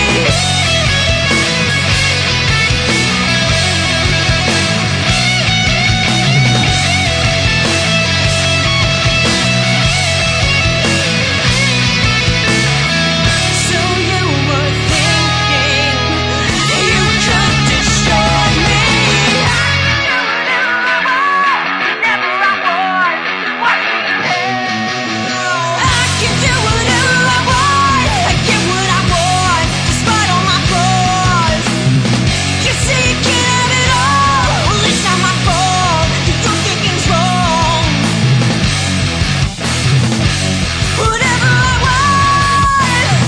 S9: So you were thinking you could destroy me. I can do whatever I want, I get what I want, despite all my flaws. You say you can't have it all, well, it's not my fault that your thinking's wrong. Whatever I want,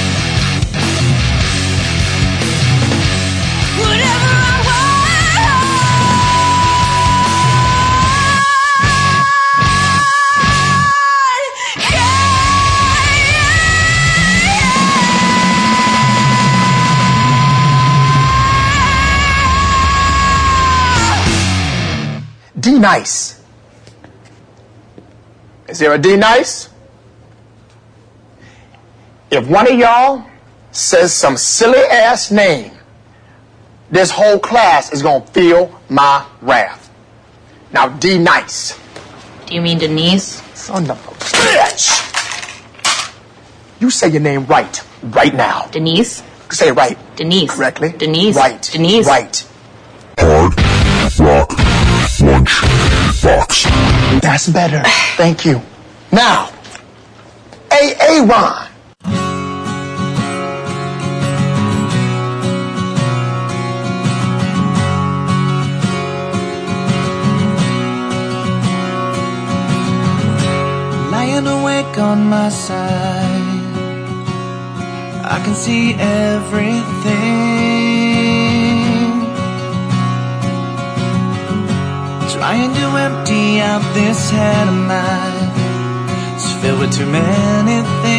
S9: whatever I
S10: D nice. Is there a D nice? If one of y'all says some silly ass name, this whole class is gonna feel my wrath. Now D nice.
S11: Do you mean Denise?
S10: Son of a bitch! You say your name right, right now.
S11: Denise?
S10: Say it right.
S11: Denise.
S10: Correctly.
S11: Denise.
S10: Right.
S11: Denise.
S10: Right.
S2: Hard Rock Lunch Box.
S10: That's better. Thank you. Now, A A Ron.
S7: Lying awake on my side, I can see everything. Trying to empty out this head of mine, it's filled with too many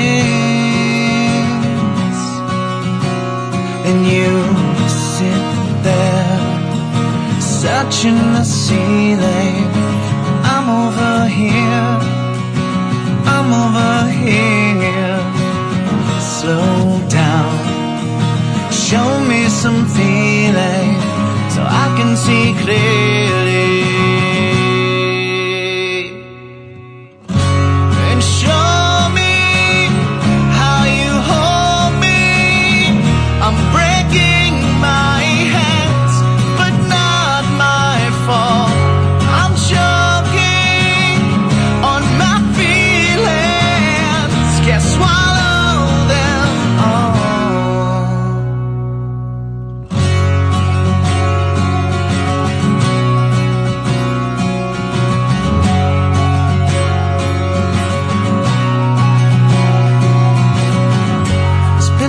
S7: things. And you sit there, searching the ceiling. I'm over here, I'm over here. Slow down, show me some feeling, so I can see clearly. And show me how you hold me. I'm breaking my hands, but not my fault. I'm choking on my feelings. Guess what?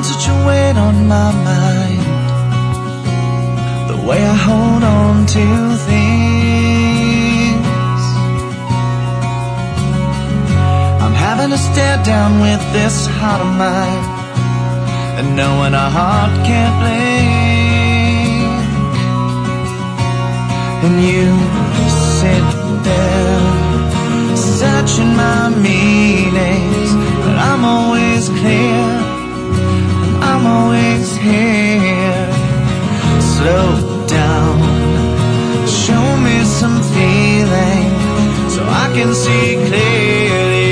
S7: such a weight on my mind, the way I hold on to things. I'm having to stare down with this heart of mine, and knowing a heart can't blink. And you sit there searching my meanings, but I'm always clear, and I'm always here. Slow down, show me some feeling, so I can see clearly.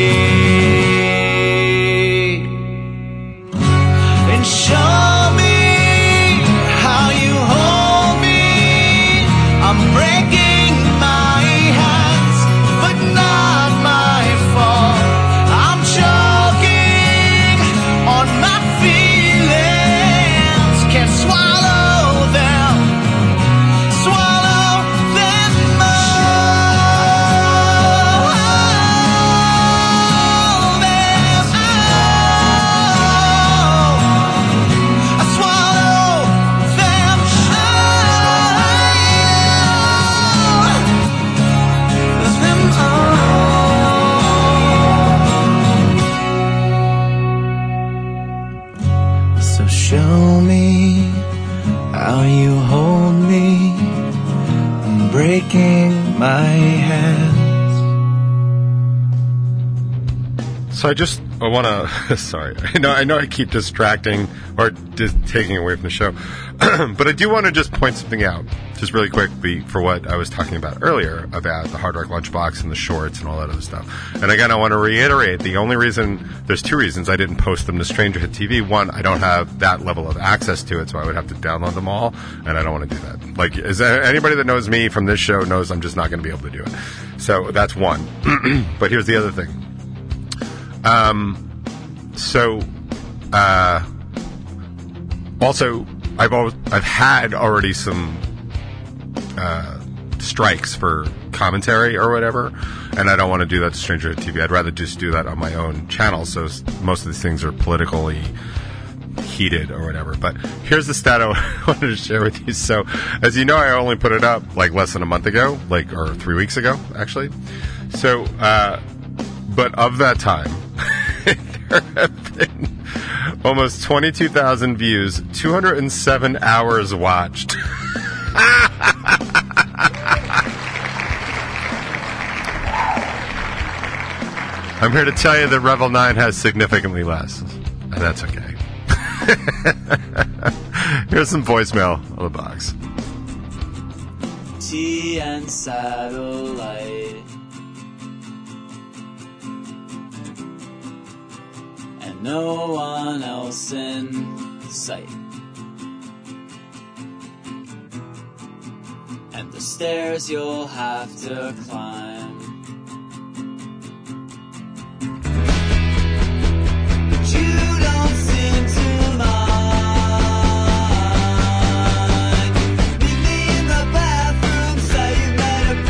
S7: And show me how you hold me. I'm breaking my hands, but not my fault. I'm choking on my feelings, can't swallow them, swallow them all, them all. I swallow them all, them all. So show me how you hold me. I'm breaking my hands.
S5: So I just I want to. Sorry, I know I know I keep distracting or just taking away from the show, but I do want to just point something out, just really quickly, for what I was talking about earlier about the Hard Rock Lunchbox and the shorts and all that other stuff. And again, I want to reiterate the only reason there's two reasons I didn't post them to Stranger Hit T V. One, I don't have that level of access to it, so I would have to download them all, and I don't want to do that. Like, is there, anybody that knows me from this show knows I'm just not going to be able to do it. So that's one. But here's the other thing. Um, so, uh, also, I've always, I've had already some, uh, strikes for commentary or whatever, and I don't want to do that to Stranger Hit T V. I'd rather just do that on my own channel, so most of these things are politically heated or whatever. But here's the stat I wanted to share with you. So, as you know, I only put it up, like, less than a month ago, like, or three weeks ago, actually. So, uh, but of that time, there have been almost twenty-two thousand views, two hundred seven hours watched. I'm here to tell you that Revel nine has significantly less, and that's okay. Here's some voicemail on the box.
S12: Tea and satellite, and no one else in sight, and the stairs you'll have to climb. But you don't seem to mind. Meet me in the bathroom, say you made a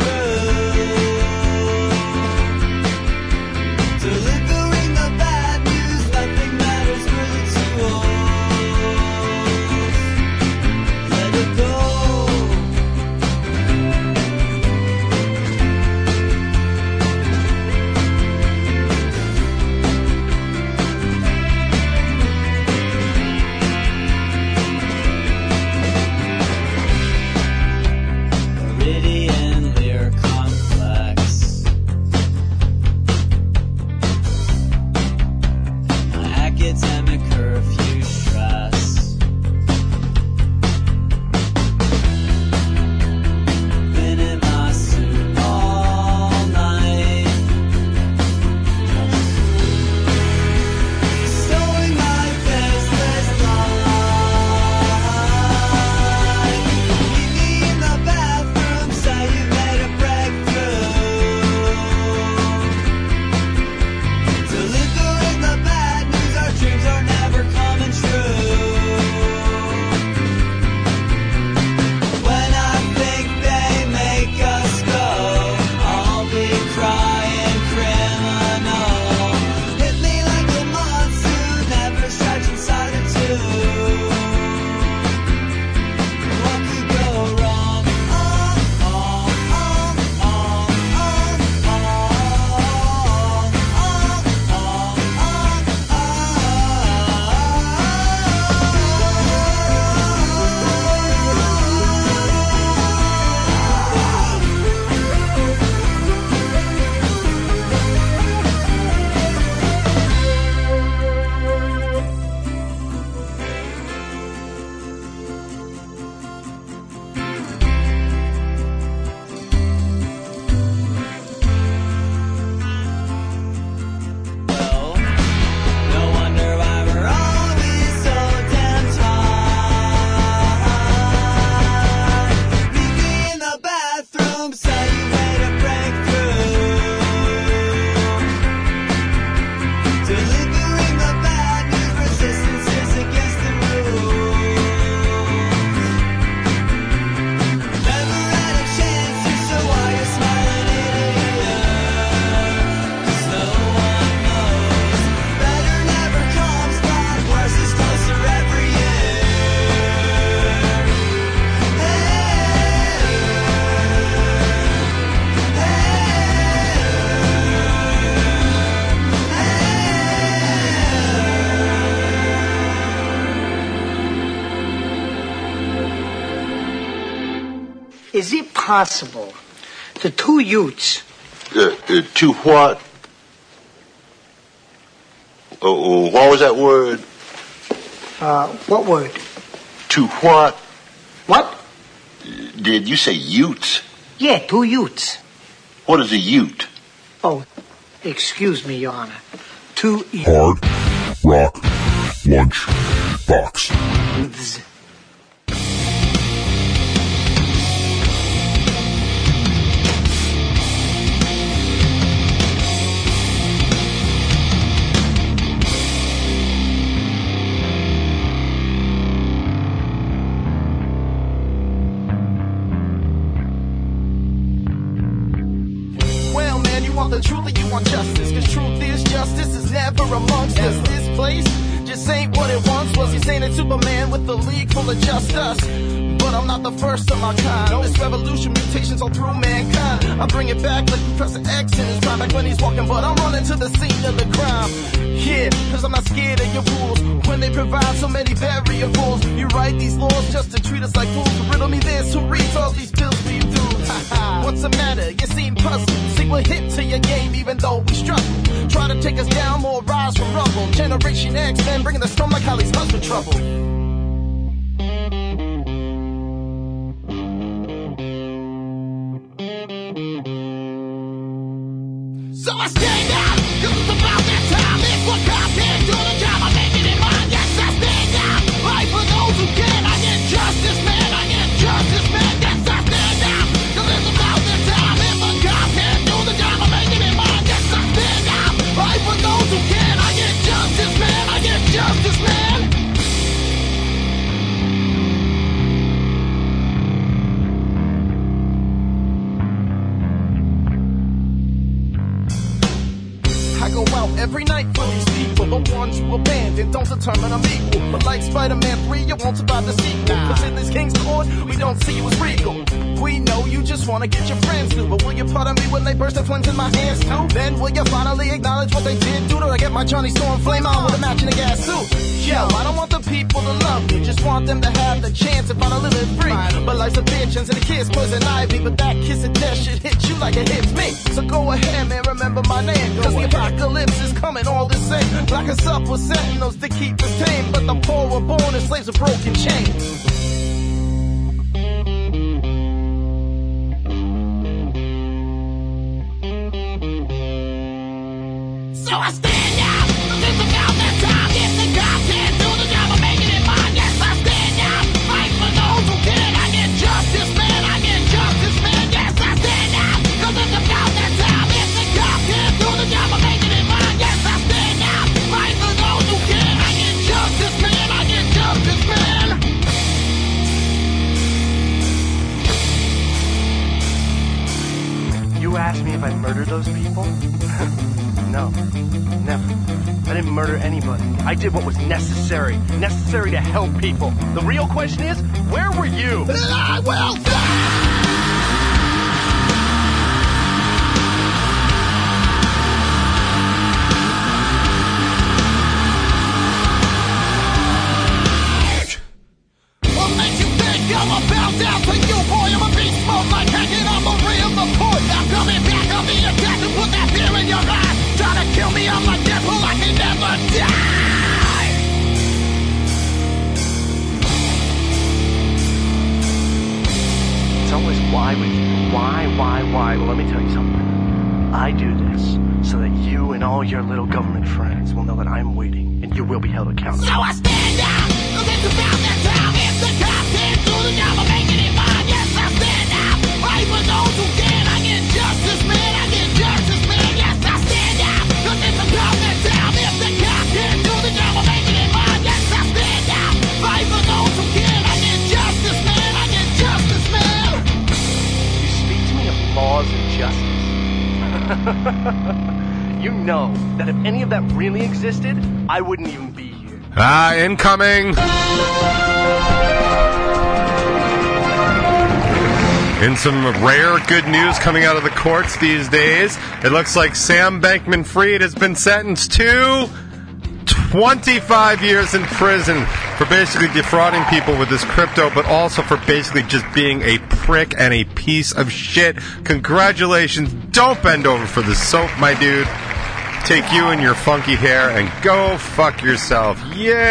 S12: breakthrough. Delivering the bad news, nothing matters really to us. Let it go.
S13: is it possible the two Utes...
S14: Uh, uh, two what? Oh, what was that word?
S13: Uh, what word?
S14: To what?
S13: What?
S14: Did you say Utes?
S13: Yeah, two Utes.
S14: What is a Ute?
S13: Oh, excuse me, Your Honor. Two...
S2: Hard Rock Lunch Box.
S13: Utes.
S7: Well, man, you want the truth or you want justice? Cause truth is justice is never amongst us. This place just ain't what it once was. You're saying it's Superman with the league full of just us. But I'm not the first of my kind. This revolution, mutations all through mankind. I bring it back like Professor X in his prime, back when he's walking, but I'm running to the scene of the crime. Yeah, cause I'm not scared of your rules. When they provide so many variables, you write these laws just to treat us like fools. Riddle me this, who reads all these bills for you dudes? What's the matter? You seem puzzled. See, we're hip to your game even though we struggle. Try to take us down, more rise from rubble. Generation X, man, bringing the storm like Holly's husband trouble. So I stand out, cause it's about that time. It's what God can do the job, I'm making it mine. Yes, I stand out, right for those who can. I get justice, man, I get justice, man. Yes, I stand out, cause it's about that time. It's what God can do the job, I'm making it mine. Yes, I stand out, right for those who can. I get justice, man, I get justice, man. I go out every night for these people, the ones who abandoned don't determine I'm equal. But like Spider-Man three, you won't survive the sequel. Cause in this King's Court, we don't see you as regal. We know you just wanna get your friends through, but will you pardon me when they burst the flames in my hands too? Then will you finally acknowledge what they did do? Till I get my Johnny Storm flame on with a match in a gas suit? Yo, I don't want the people to love me, just want them to have the chance if I live it free. But life's a bitch and the kiss poison ivy, but that kiss of death should hit you like it hits me. So go ahead, man, remember my name, cause the apocalypse is coming all the same. Lock us up with sentinels to keep us tame, but the poor were born as slaves of broken chains. So I stand out, cause it's about that time. Yes, the God can do the job of making it mine. Yes, I stand out, fight for those who can. I get justice, man, I get justice, man. Yes, I stand out, cause it's about that time. Yes, the God can do the job of making it mine. Yes, I stand out, fight for those who can. I get justice, man, I get justice, man.
S15: You asked me if I murdered those people? No, never. I didn't murder anybody. I did what was necessary. Necessary to help people. The real question is, where were you?
S7: I will die! What makes you think I'm about down to you, boy? I'm a beast mode like hanging on the real McCoy. I'm coming back on the attack to put that fear in your eyes. Try to kill me, I'm like Deadpool, I can never die.
S15: It's always why with you. Why, why, why? Well, let me tell you something. I do this so that you and all your little government friends will know that I'm waiting and you will be held accountable.
S7: So I stand out, cause it's about that time. If the cops can't do the job of making it mine, yes, I stand out. Right for those who can, I get justice, man, I get justice, man. Yes, I stand out, cause it's about that time. If the cops can't do the job of making it mine, yes, I stand out. Right for those who can, I get justice, man, I get justice, man.
S15: You speak to me of laws and justice. You know that if any of that really existed, I wouldn't even be here.
S5: Ah, incoming! In some rare good news coming out of the courts these days, it looks like Sam Bankman-Fried has been sentenced to twenty-five years in prison for basically defrauding people with this crypto, but also for basically just being a prick and a piece of shit. Congratulations. Don't bend over for the soap, my dude. Take you and your funky hair and go fuck yourself.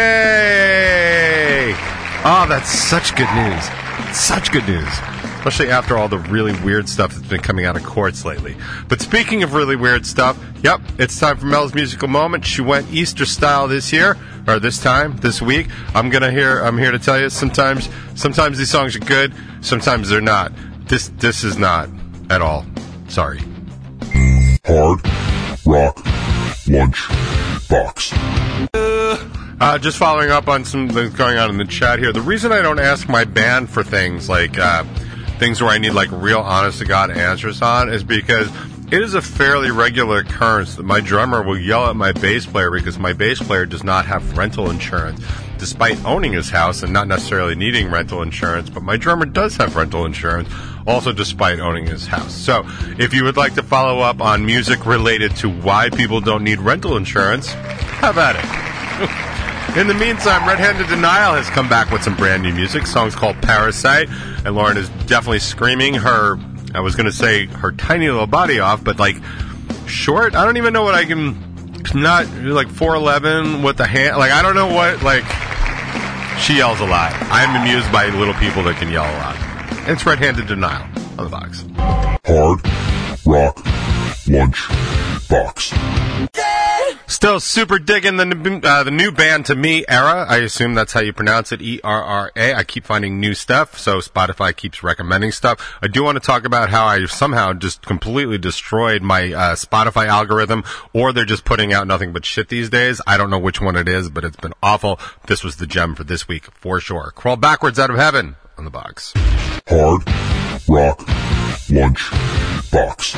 S5: Yay! Oh, that's such good news. Such good news. Especially after all the really weird stuff that's been coming out of courts lately. But speaking of really weird stuff, yep, it's time for Mel's musical moment. She went Easter style this year, or this time, this week. I'm gonna hear. I'm here to tell you. Sometimes, sometimes these songs are good. Sometimes they're not. This, this is not at all. Sorry.
S2: Hard Rock Lunch Box.
S5: Uh, just following up on some things going on in the chat here. The reason I don't ask my band for things like uh, things where I need like real honest to God answers on is because it is a fairly regular occurrence that my drummer will yell at my bass player because my bass player does not have rental insurance, despite owning his house and not necessarily needing rental insurance. But my drummer does have rental insurance, also despite owning his house. So if you would like to follow up on music related to why people don't need rental insurance, have at it. In the meantime, Red Handed Denial has come back with some brand new music. The song's called Parasite, and Lauren is definitely screaming her, I was going to say her tiny little body off, but like short, I don't even know what I can, not like four eleven with the hand, like I don't know what, like she yells a lot. I'm amused by little people that can yell a lot. It's Red Handed Denial on the box.
S2: Hard Rock Lunch Box.
S5: Still super digging the uh, the new band to me, Era. I assume that's how you pronounce it, E R R A. I keep finding new stuff, so Spotify keeps recommending stuff. I do want to talk about how I somehow just completely destroyed my uh, Spotify algorithm, or they're just putting out nothing but shit these days. I don't know which one it is, but it's been awful. This was the gem for this week, for sure. Crawl Backwards Out of Heaven on the box.
S2: Hard Rock Lunch Box.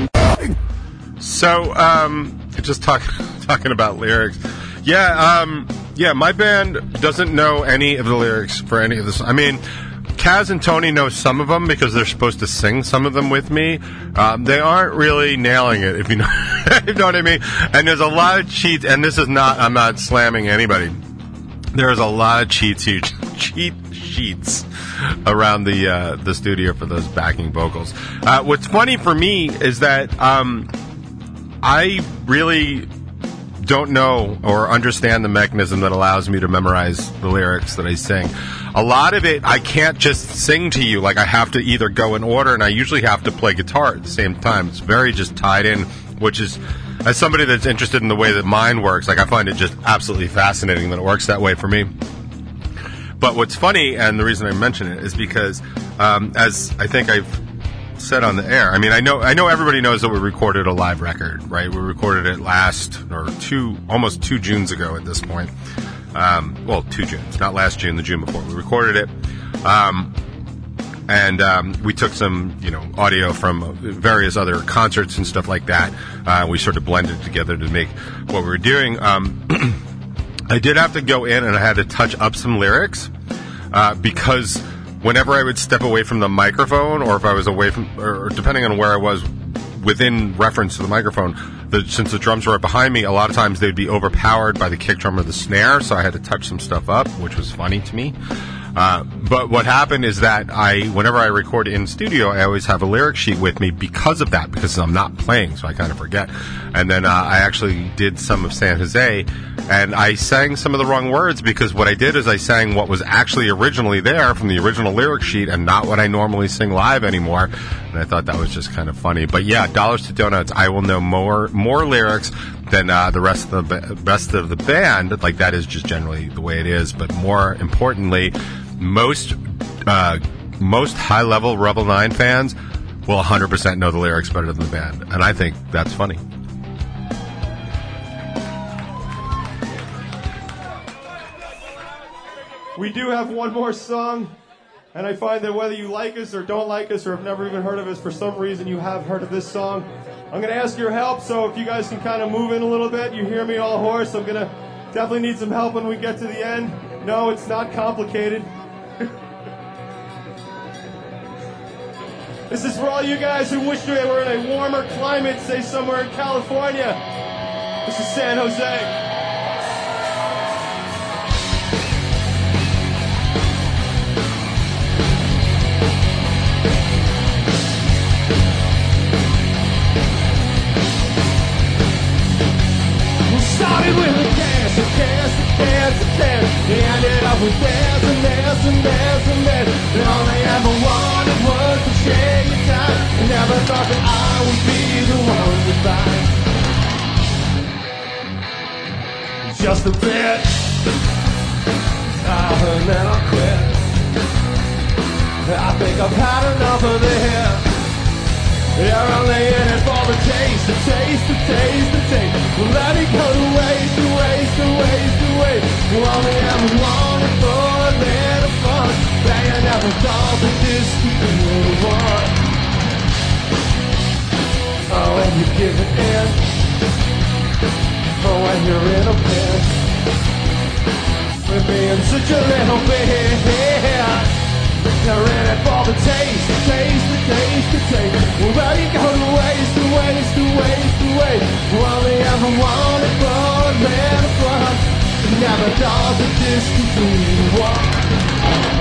S5: So, um, just talk, talking about lyrics. Yeah, um, yeah, my band doesn't know any of the lyrics for any of this. I mean, Kaz and Tony know some of them because they're supposed to sing some of them with me. Um, they aren't really nailing it, if you know, if you know what I mean. And there's a lot of cheats, and this is not, I'm not slamming anybody. There's a lot of cheats here, cheat sheets around the, uh, the studio for those backing vocals. Uh, what's funny for me is that, um, I really don't know or understand the mechanism that allows me to memorize the lyrics that I sing. A lot of it, I can't just sing to you. Like, I have to either go in order, and I usually have to play guitar at the same time. It's very just tied in, which is, as somebody that's interested in the way that mine works, like, I find it just absolutely fascinating that it works that way for me. But what's funny, and the reason I mention it, is because, um, as I think I've said on the air, I mean, I know I know everybody knows that we recorded a live record, right? We recorded it last, or two, almost two Junes ago at this point. Um, well, two Junes, not last June, the June before. We recorded it, um, and um, we took some, you know, audio from various other concerts and stuff like that. Uh, we sort of blended together to make what we were doing. Um, I did have to go in and I had to touch up some lyrics uh, because whenever I would step away from the microphone, or if I was away from, or depending on where I was within reference to the microphone, the, since the drums were right behind me, a lot of times they'd be overpowered by the kick drum or the snare, so I had to touch some stuff up, which was funny to me. Uh, but what happened is that I, whenever I record in studio, I always have a lyric sheet with me because of that, because I'm not playing, so I kind of forget. And then uh, I actually did some of San Jose, and I sang some of the wrong words because what I did is I sang what was actually originally there from the original lyric sheet and not what I normally sing live anymore. And I thought that was just kind of funny. But yeah, dollars to donuts, I will know more more lyrics than uh, the rest of the rest of the band. Like, that is just generally the way it is. But more importantly, most uh, most high level Rebel Nine fans will one hundred percent know the lyrics better than the band, and I think that's funny.
S16: We do have one more song, and I find that whether you like us or don't like us or have never even heard of us, for some reason you have heard of this song. I'm going to ask your help, so if you guys can kind of move in a little bit. You hear me all hoarse. I'm going to definitely need some help when we get to the end. No, it's not complicated. This is for all you guys who wish they were in a warmer climate, say somewhere in California. This is San Jose. with this and this and this and this. And all I ever wanted was to share your time. I never thought that I would be the one to find just a bit. I heard that I'll quit. I think I've had enough of this. You're only in it for the taste, the taste, the taste, the taste. Well, let me go to waste, to waste, to waste, to waste. You only ever wanted for a little fun. But you never thought that this could be the one. Oh, when you give it in. Oh, when you're in a pit. We're being such a little bit. You're in it for the taste, the taste, the taste, the taste. Well, where you go to waste, to waste, to waste, to waste. You only ever wanted for a little fun. You never thought that this could be the one.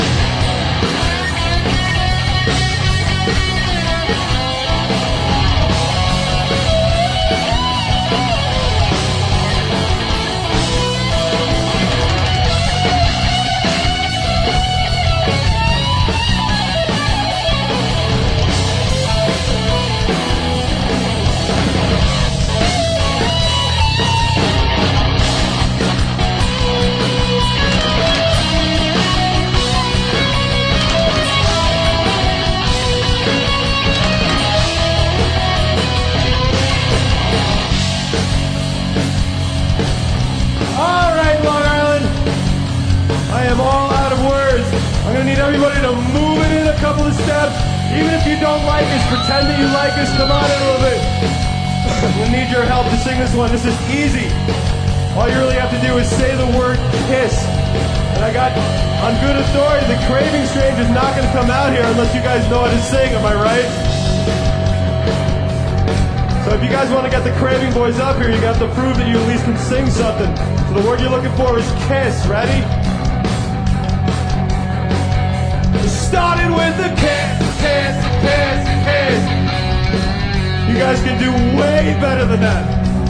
S16: Everybody to move it in a couple of steps. Even if you don't like us, pretend that you like us. Come on in a little bit. We need your help to sing this one. This is easy. All you really have to do is say the word kiss. And I got on good authority the Craving Strange is not going to come out here unless you guys know how to sing. Am I right? So if you guys want to get the Craving Boys up here, you got to prove that you at least can sing something. So the word you're looking for is kiss. Ready? Started with a kiss, kiss, kiss, kiss. You guys can do way better than that.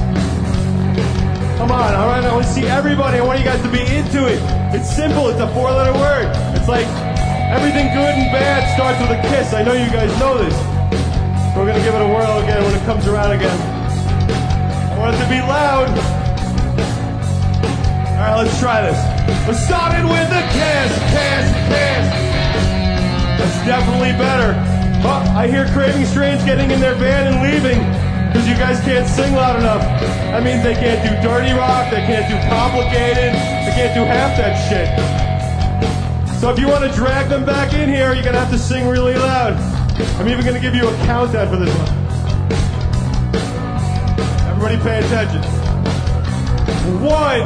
S16: Come on, all right? I want to see everybody. I want you guys to be into it. It's simple. It's a four-letter word. It's like everything good and bad starts with a kiss. I know you guys know this. We're going to give it a whirl again when it comes around again. I want it to be loud. All right, let's try this. We started with a kiss, kiss, kiss. That's definitely better. Oh, I hear Craving Strange getting in their van and leaving because you guys can't sing loud enough. That means they can't do dirty rock, they can't do complicated, they can't do half that shit. So if you want to drag them back in here, you're going to have to sing really loud. I'm even going to give you a countdown for this one. Everybody pay attention. One.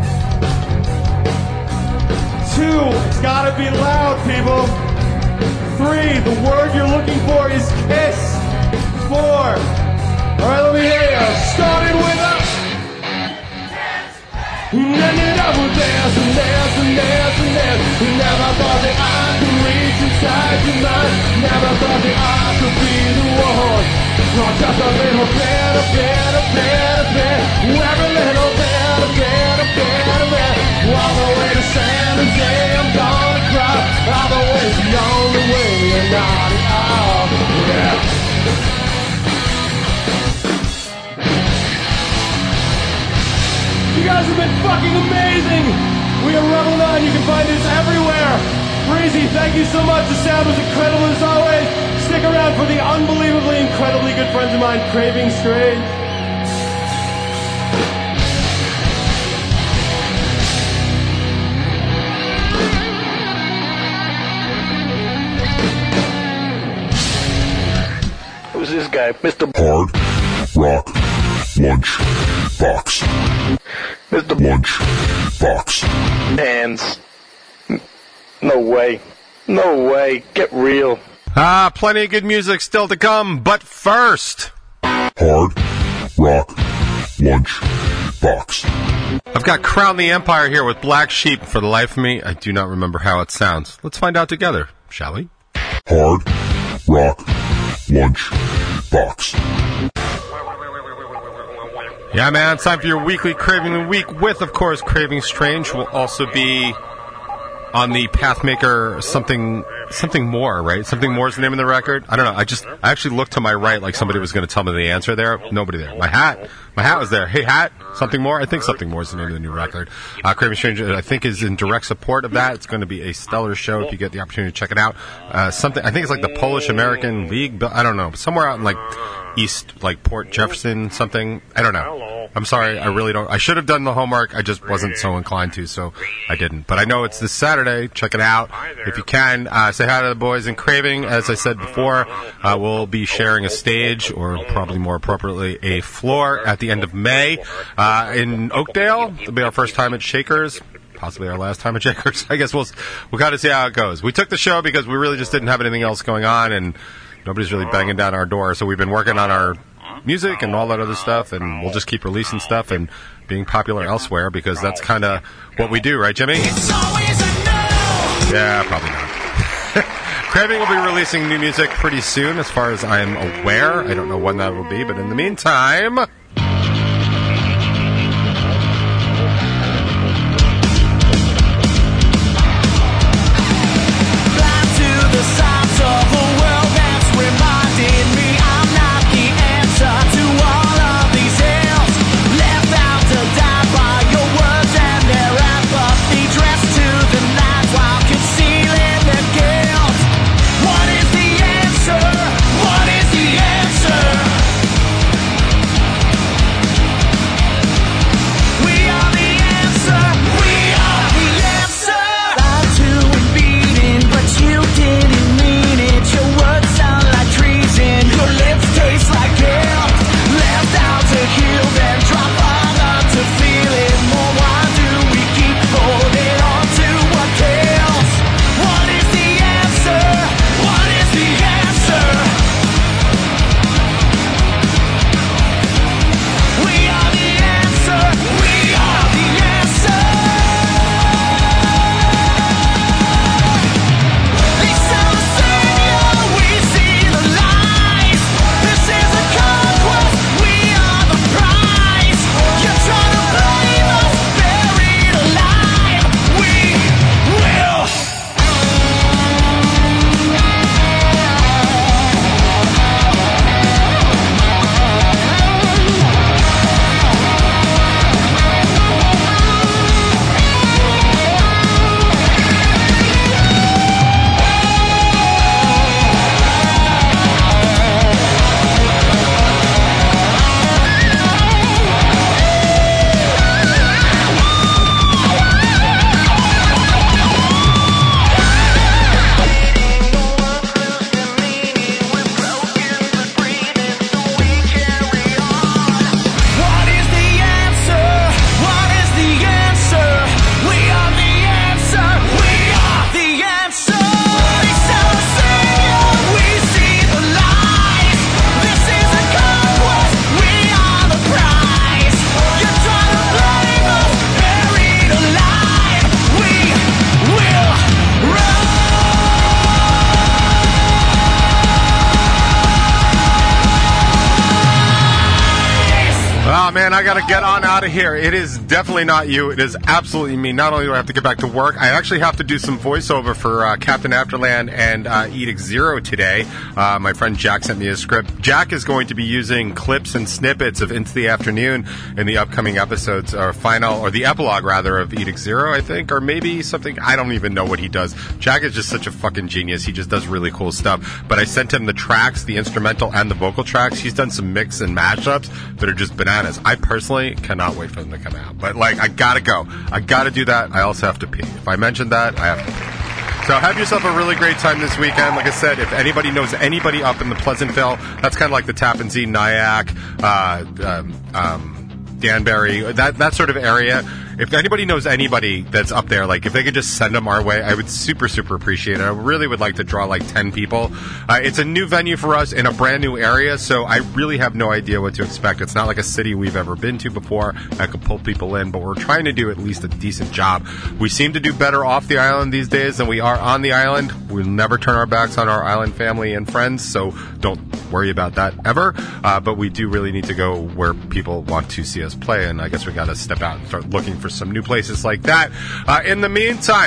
S16: Two. It's got to be loud, people. Three, the word you're looking for is kiss. Four. All right, let me hear you. Started with a and ended up with this and this and this and this. Never thought that I could reach inside your mind. Never thought that I could be the one. Oh, just a little bit, a bit, a bit, a bit. Every little bit, a bit, a bit, a bit. All the way to San Jose, I'm gonna cry. All the way is the only way, and not at all. Yeah. You guys have been fucking amazing. We are Rebel nine. You can find us everywhere. Breezy, thank you so much. The sound was incredible as always. Stick around for the unbelievably, incredibly good friends of mine, Craving Strange.
S15: Who's this guy, Mister
S2: Hard Rock Lunch Box.
S15: Mister
S2: Lunch Box.
S15: Hands. No way. No way. Get real.
S5: Ah, plenty of good music still to come, but first...
S2: Hard Rock Lunch Box.
S5: I've got Crown the Empire here with Black Sheep. For the life of me, I do not remember how it sounds. Let's find out together, shall we?
S2: Hard Rock Lunch Box.
S5: Yeah, man, it's time for your weekly Craving of the Week with, of course, Craving Strange. Will also be on the Pathmaker something something more, right? Something more is the name of the record. I don't know. I just I actually looked to my right like somebody was going to tell me the answer there. Nobody there. My hat, my hat was there. Hey, hat, something more. I think something more is the name of the new record. Uh, Craving Strange, I think, is in direct support of that. It's going to be a stellar show if you get the opportunity to check it out. Uh, something I think it's like the Polish American League. I don't know. Somewhere out in like East, like Port Jefferson, something. I don't know. I'm sorry, I really don't. I should have done the homework. I just wasn't so inclined to, so I didn't. But I know it's this Saturday. Check it out if you can. Uh, say hi to the boys in Craving. As I said before, uh, we'll be sharing a stage, or probably more appropriately, a floor at the end of May uh, in Oakdale. It'll be our first time at Shakers. Possibly our last time at Shakers. I guess we'll we'll kind of see how it goes. We took the show because we really just didn't have anything else going on, and nobody's really banging down our door. So we've been working on our music and all that other stuff, and we'll just keep releasing stuff and being popular elsewhere because that's kind of what we do, right, Jimmy? Yeah, probably not. Craving will be releasing new music pretty soon, as far as I'm aware. I don't know when that will be, but in the meantime... I gotta get on out of here. It is definitely not you. It is absolutely me. Not only do I have to get back to work, I actually have to do some voiceover for uh, Captain Afterland and uh, Edict Zero today. Uh, my friend Jack sent me a script. Jack is going to be using clips and snippets of Into the Afternoon in the upcoming episodes, or final, or the epilogue rather, of Edict Zero, I think, or maybe something. I don't even know what he does. Jack is just such a fucking genius. He just does really cool stuff. But I sent him the tracks, the instrumental and the vocal tracks. He's done some mix and mashups that are just bananas. I personally cannot wait for them to come out. But, like, I gotta go. I gotta do that. I also have to pee. If I mentioned that, I have to pee. So have yourself a really great time this weekend. Like I said, if anybody knows anybody up in the Pleasantville, that's kind of like the Tappan Zee, Nyack, uh, um, um, Danbury, that, that sort of area. If anybody knows anybody that's up there, like, if they could just send them our way, I would super, super appreciate it. I really would like to draw, like, ten people. Uh, it's a new venue for us in a brand new area, so I really have no idea what to expect. It's not like a city we've ever been to before that could pull people in, but we're trying to do at least a decent job. We seem to do better off the island these days than we are on the island. We'll never turn our backs on our island family and friends, so don't worry about that ever. Uh, but we do really need to go where people want to see us play, and I guess we got to step out and start looking for some new places like that. Uh, in the meantime,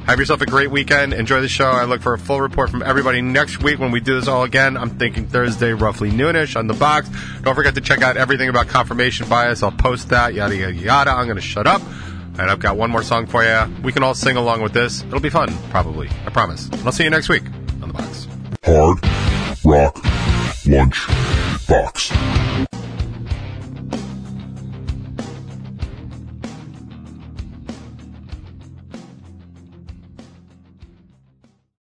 S5: Have yourself a great weekend. Enjoy the show. I look for a full report from everybody next week when we do this all again. I'm thinking Thursday, roughly noonish on the box. Don't forget to check out everything about confirmation bias. I'll post that, yada, yada, yada. I'm going to shut up. And I've got one more song for you. We can all sing along with this. It'll be fun, probably. I promise. And I'll see you next week on the box.
S2: Hard Rock Lunch Box.